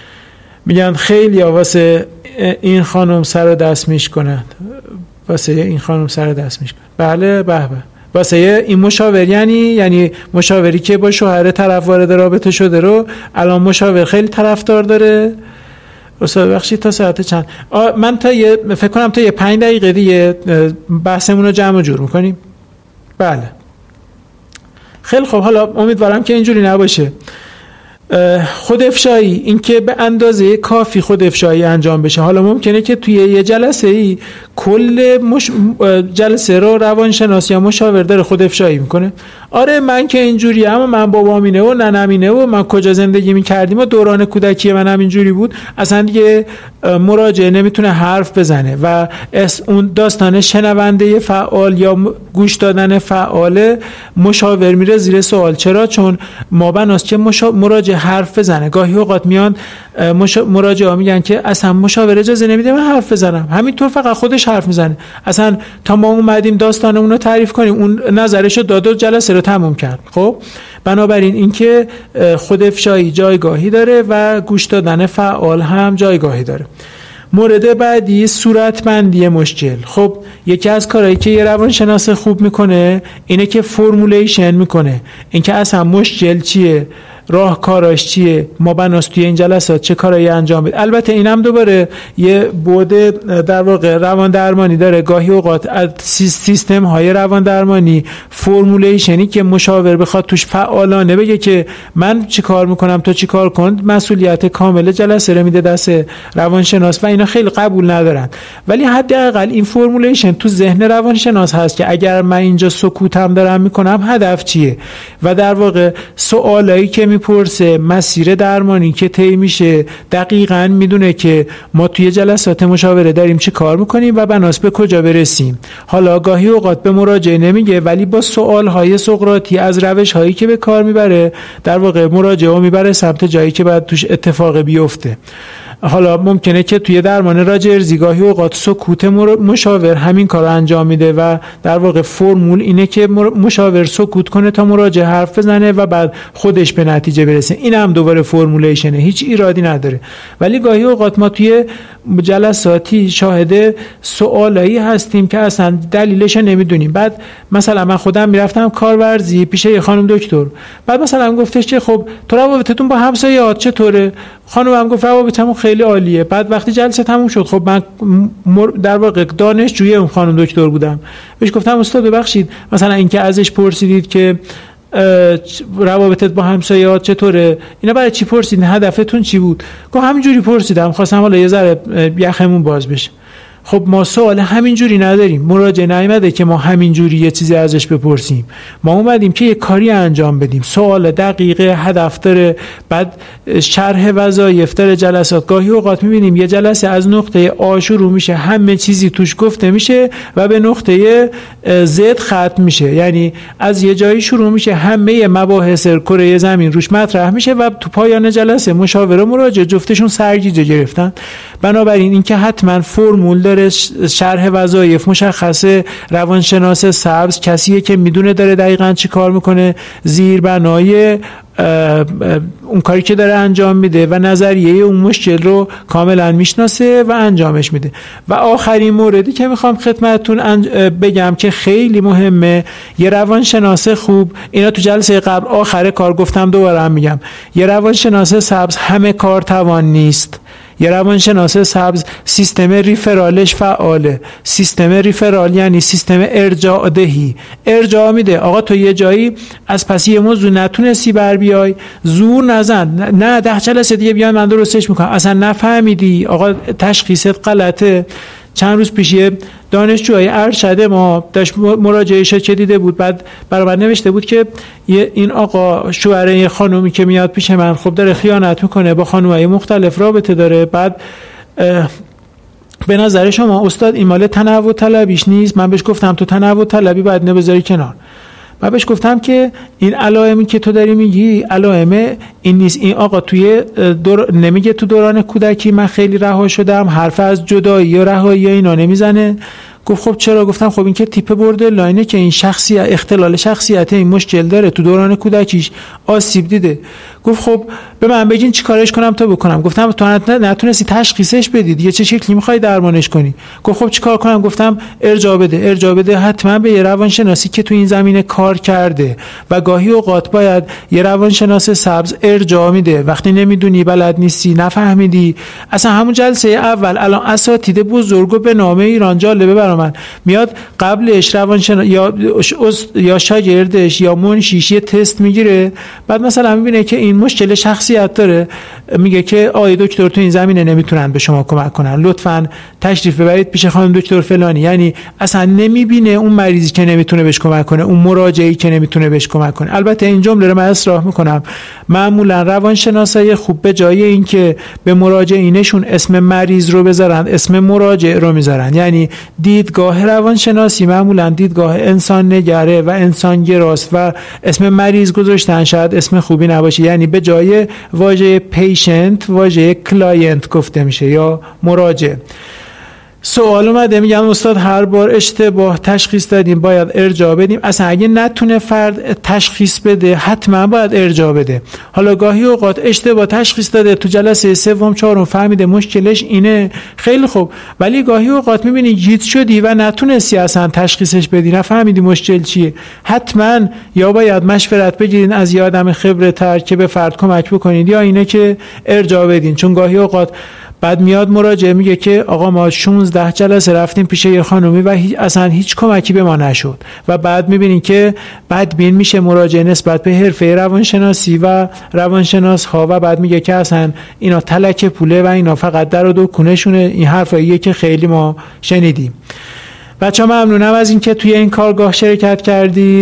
میگن خیلی واسه این خانم سر و دست میشکنن، واسه این خانم سر و دست میشکنن. بله به به. واسه این مشاور یعنی مشاوری که با شوهر طرف وارد رابطه شده رو الان مشاور خیلی طرفدار داره. استاد بخشید تا ساعت چند؟ من فکر کنم تا 5 دقیقه دیگه بحثمون رو جمع و جور میکنیم. بله خیلی خوب. حالا امیدوارم که اینجوری نباشه. خودافشایی، این که به اندازه کافی خودافشایی انجام بشه. حالا ممکنه که توی یه جلسه ای کل جلسه رو روانشناس یا مشاور داره خودافشایی میکنه. آره من که اینجوری، اما من بابام اینه و ننم اینه و من کجا زندگی میکردیم و دوران کودکی منم اینجوری بود. اصلا دیگه مراجع نمیتونه حرف بزنه و اون داستان شنونده فعال یا گوش دادن فعال مشاور میره زیر سوال. چرا؟ چون ما بناست که مراجع حرف بزنه. گاهی اوقات میان مراجعا میگن که اصلا مشاور اجازه نمیده من حرف بزنم، همینطور فقط خودش حرف میزنه. اصلا تا ما اومدیم داستانمون رو تعریف کنیم اون نظرشو داد و جلسه رو تموم کرد. خب بنابراین اینکه خودافشایی جایگاهی داره و گوش دادن فعال هم جایگاهی داره. مورد بعدی صورتبندی مشکل. خب یکی از کارهایی که یه روانشناس خوب میکنه اینه که فرمولیشن میکنه، اینکه اصلا مشکل چیه، راهکاراش چیه، ما بناس توی این جلسات چه کارایی انجام بده. البته اینم دوباره یه بعد در واقع روان درمانی داره. گاهی اوقات سیستم های روان درمانی فرمولیشنی که مشاور بخواد توش فعالانه بگه که من چی کار میکنم تو چی کار کن، مسئولیت کامل جلسه رو میده دست روانشناس و اینا خیلی قبول ندارن. ولی حداقل این فرمولیشن تو ذهن روانشناس هست که اگر من اینجا سکوتم دارم میکنم هدف چیه و در واقع سوالایی که میپرسه، مسیر درمانی که طی میشه، دقیقاً میدونه که ما توی جلسات مشاوره داریم چه کار میکنیم و بناس به کجا برسیم. حالا گاهی اوقات به مراجعه نمیگه ولی با سوالهای سقراطی از روش‌هایی که به کار میبره در واقع مراجعه میبره سمت جایی که باید توش اتفاق بیفته. حالا ممکنه که توی درمان راجرزی گاهی اوقات سکوت مشاور همین کار رو انجام میده و در واقع فرمول اینه که مشاور سکوت کنه تا مراجع حرف بزنه و بعد خودش به نتیجه برسه. این هم دوباره فرمولیشنه، هیچ ایرادی نداره. ولی گاهی اوقات ما توی جلساتی شاهد سوالایی هستیم که اصلا دلیلش نمیدونیم. بعد مثلا من خودم میرفتم کارورزی پیش یه خانم دکتر، بعد مثلا گفتش که خب تو روابطتون با همسایه‌ات چطوره؟ خانمم گفت روابطمون خیلی عالیه. بعد وقتی جلسه تموم شد، خب من در واقع دانشجوی اون خانم دکتر بودم، بهش گفتم استاد ببخشید مثلا اینکه ازش پرسیدید که روابطت با همسایه‌ات چطوره، اینا برای چی پرسیدین، هدفتون چی بود؟ گفت همینجوری پرسیدم، خواستم حالا یه ذره یخمون باز بشه. خب ما سوال همینجوری نداریم، مراجعه نیامده که ما همینجوری یه چیزی ازش بپرسیم، ما اومدیم که یه کاری انجام بدیم. سوال دقیقه، هدف داره، بعد شرح وظایف داره. جلسات گاهی اوقات میبینیم یه جلسه از نقطه آ شروع میشه، همه چیزی توش گفته میشه و به نقطه زد ختم میشه، یعنی از یه جایی شروع میشه، همه مباحث کره زمین روش مطرح میشه و تو پایان جلسه مشاور و مراجع جفتشون سرگیجه گرفتن. بنابراین این که حتما فرمول داره، شرح وظایف مشخصه، روانشناس سبز کسیه که میدونه داره دقیقاً چی کار میکنه، زیربنای اون کاری که داره انجام میده و نظریه اون مشکل رو کاملا میشناسه و انجامش میده. و آخرین موردی که میخوام خدمتتون بگم که خیلی مهمه، یه روانشناس خوب، اینا تو جلسه قبل آخر کار گفتم دوباره هم میگم، یه روانشناس سبز همه کار توان نیست. یه روانشناس سبز سیستم ریفرالش فعاله. سیستم ریفرال یعنی سیستم ارجاع دهی، ارجاع میده آقا تو یه جایی از پس یه موضوع نتونستی بر بیای، زور نزن، نه 10 جلسه دیگه بیان من درستش میکنم، اصلا نفهمیدی آقا تشخیصت غلطه. چند روز پیش دانشجوی ارشد ما داشت مراجعهش چه دیده بود، بعد برابر نوشته بود که این آقا شوهر یه خانومی که میاد پیش من خب داره خیانت میکنه، با خانومای مختلف رابطه داره. بعد به نظر شما استاد این مال تنوع طلبیش نیست؟ من بهش گفتم تو تنوع طلبی باید نبذاری کنار. من بهش گفتم که این علائمی که تو داری میگی علائم این نیست. این آقا توی نمیگه تو دوران کودکی من خیلی رها شدم، حرف از جدایی یا رهایی اینا نمیزنه. گفت خب چرا؟ گفتم خب این که تیپ بوردرلاینه که این شخصیت اختلال شخصیت این مشکل داره، تو دوران کودکیش آسیب دیده. گفت خب به من بگین چی کارش کنم تا بکنم. گفتم تو نتونستی تشخیصش بدید، یه چه شکلی میخوای درمانش کنی؟ گفت خب چی کار کنم؟ گفتم ارجاع بده حتما به یه روانشناسی که تو این زمینه کار کرده و گاهی اوقات باید یه روانشناس سبز ارجاع میده وقتی نمیدونی، بلد نیستی، نفهمیدی. اصلا همون جلسه اول الان اساتید بزرگو به نام ایران جالبه برای من میاد قبلش روانشناس یا شاگردش یا منشیش یه تست میگیره، بعد مثلا میبینه که این مشکل شخصیت داره، میگه که آقای دکتر تو این زمینه نمیتونن به شما کمک کنن، لطفاً تشریف ببرید پیش خانم دکتر فلانی. یعنی اصلا نمیبینه اون مریضی که نمیتونه بهش کمک کنه، اون مراجعی که نمیتونه بهش کمک کنه. البته این جمله رو من اصلاح میکنم، معمولا روانشناسای خوب به جای اینکه به مراجعینشون اسم مریض رو بذارن اسم مراجع رو میذارن. یعنی دیدگاه روانشناسی معمولا دیدگاه انسان نگره و انسان گراست و اسم مریض گذاشتن شاید اسم خوبی نباشه. یعنی به جای واژه پیشنت واژه کلاینت گفته میشه یا مراجع. سوال اومده میگم استاد هر بار اشتباه تشخیص دادیم باید ارجاع بدیم؟ اصلا اگه نتونه فرد تشخیص بده حتما باید ارجاع بده. حالا گاهی اوقات اشتباه تشخیص داده تو جلسه سوم چهارم فهمیده مشکلش اینه، خیلی خوب، ولی گاهی اوقات میبینی گیج شدی و نتونستی اصلا تشخیصش بدی، نفهمیدی مشکل چیه، حتما یا باید مشورت بگیرین از یه آدم خبره تر که به فرد کمک بکنید یا اینه که ارجاع بدین. چون گاهی اوقات بعد میاد مراجعه میگه که آقا ما 16 جلسه رفتیم پیش یه خانومی و اصلا هیچ کمکی به ما نشد و بعد میبینین که بدبین میشه مراجعه نسبت به حرفه روانشناسی و روانشناس ها و بعد میگه که اصلا اینا تلک پوله و اینا فقط در و دکونشونه. این حرفاییه که خیلی ما شنیدیم. بچه‌ها ممنونم از اینکه توی این کارگاه شرکت کردید.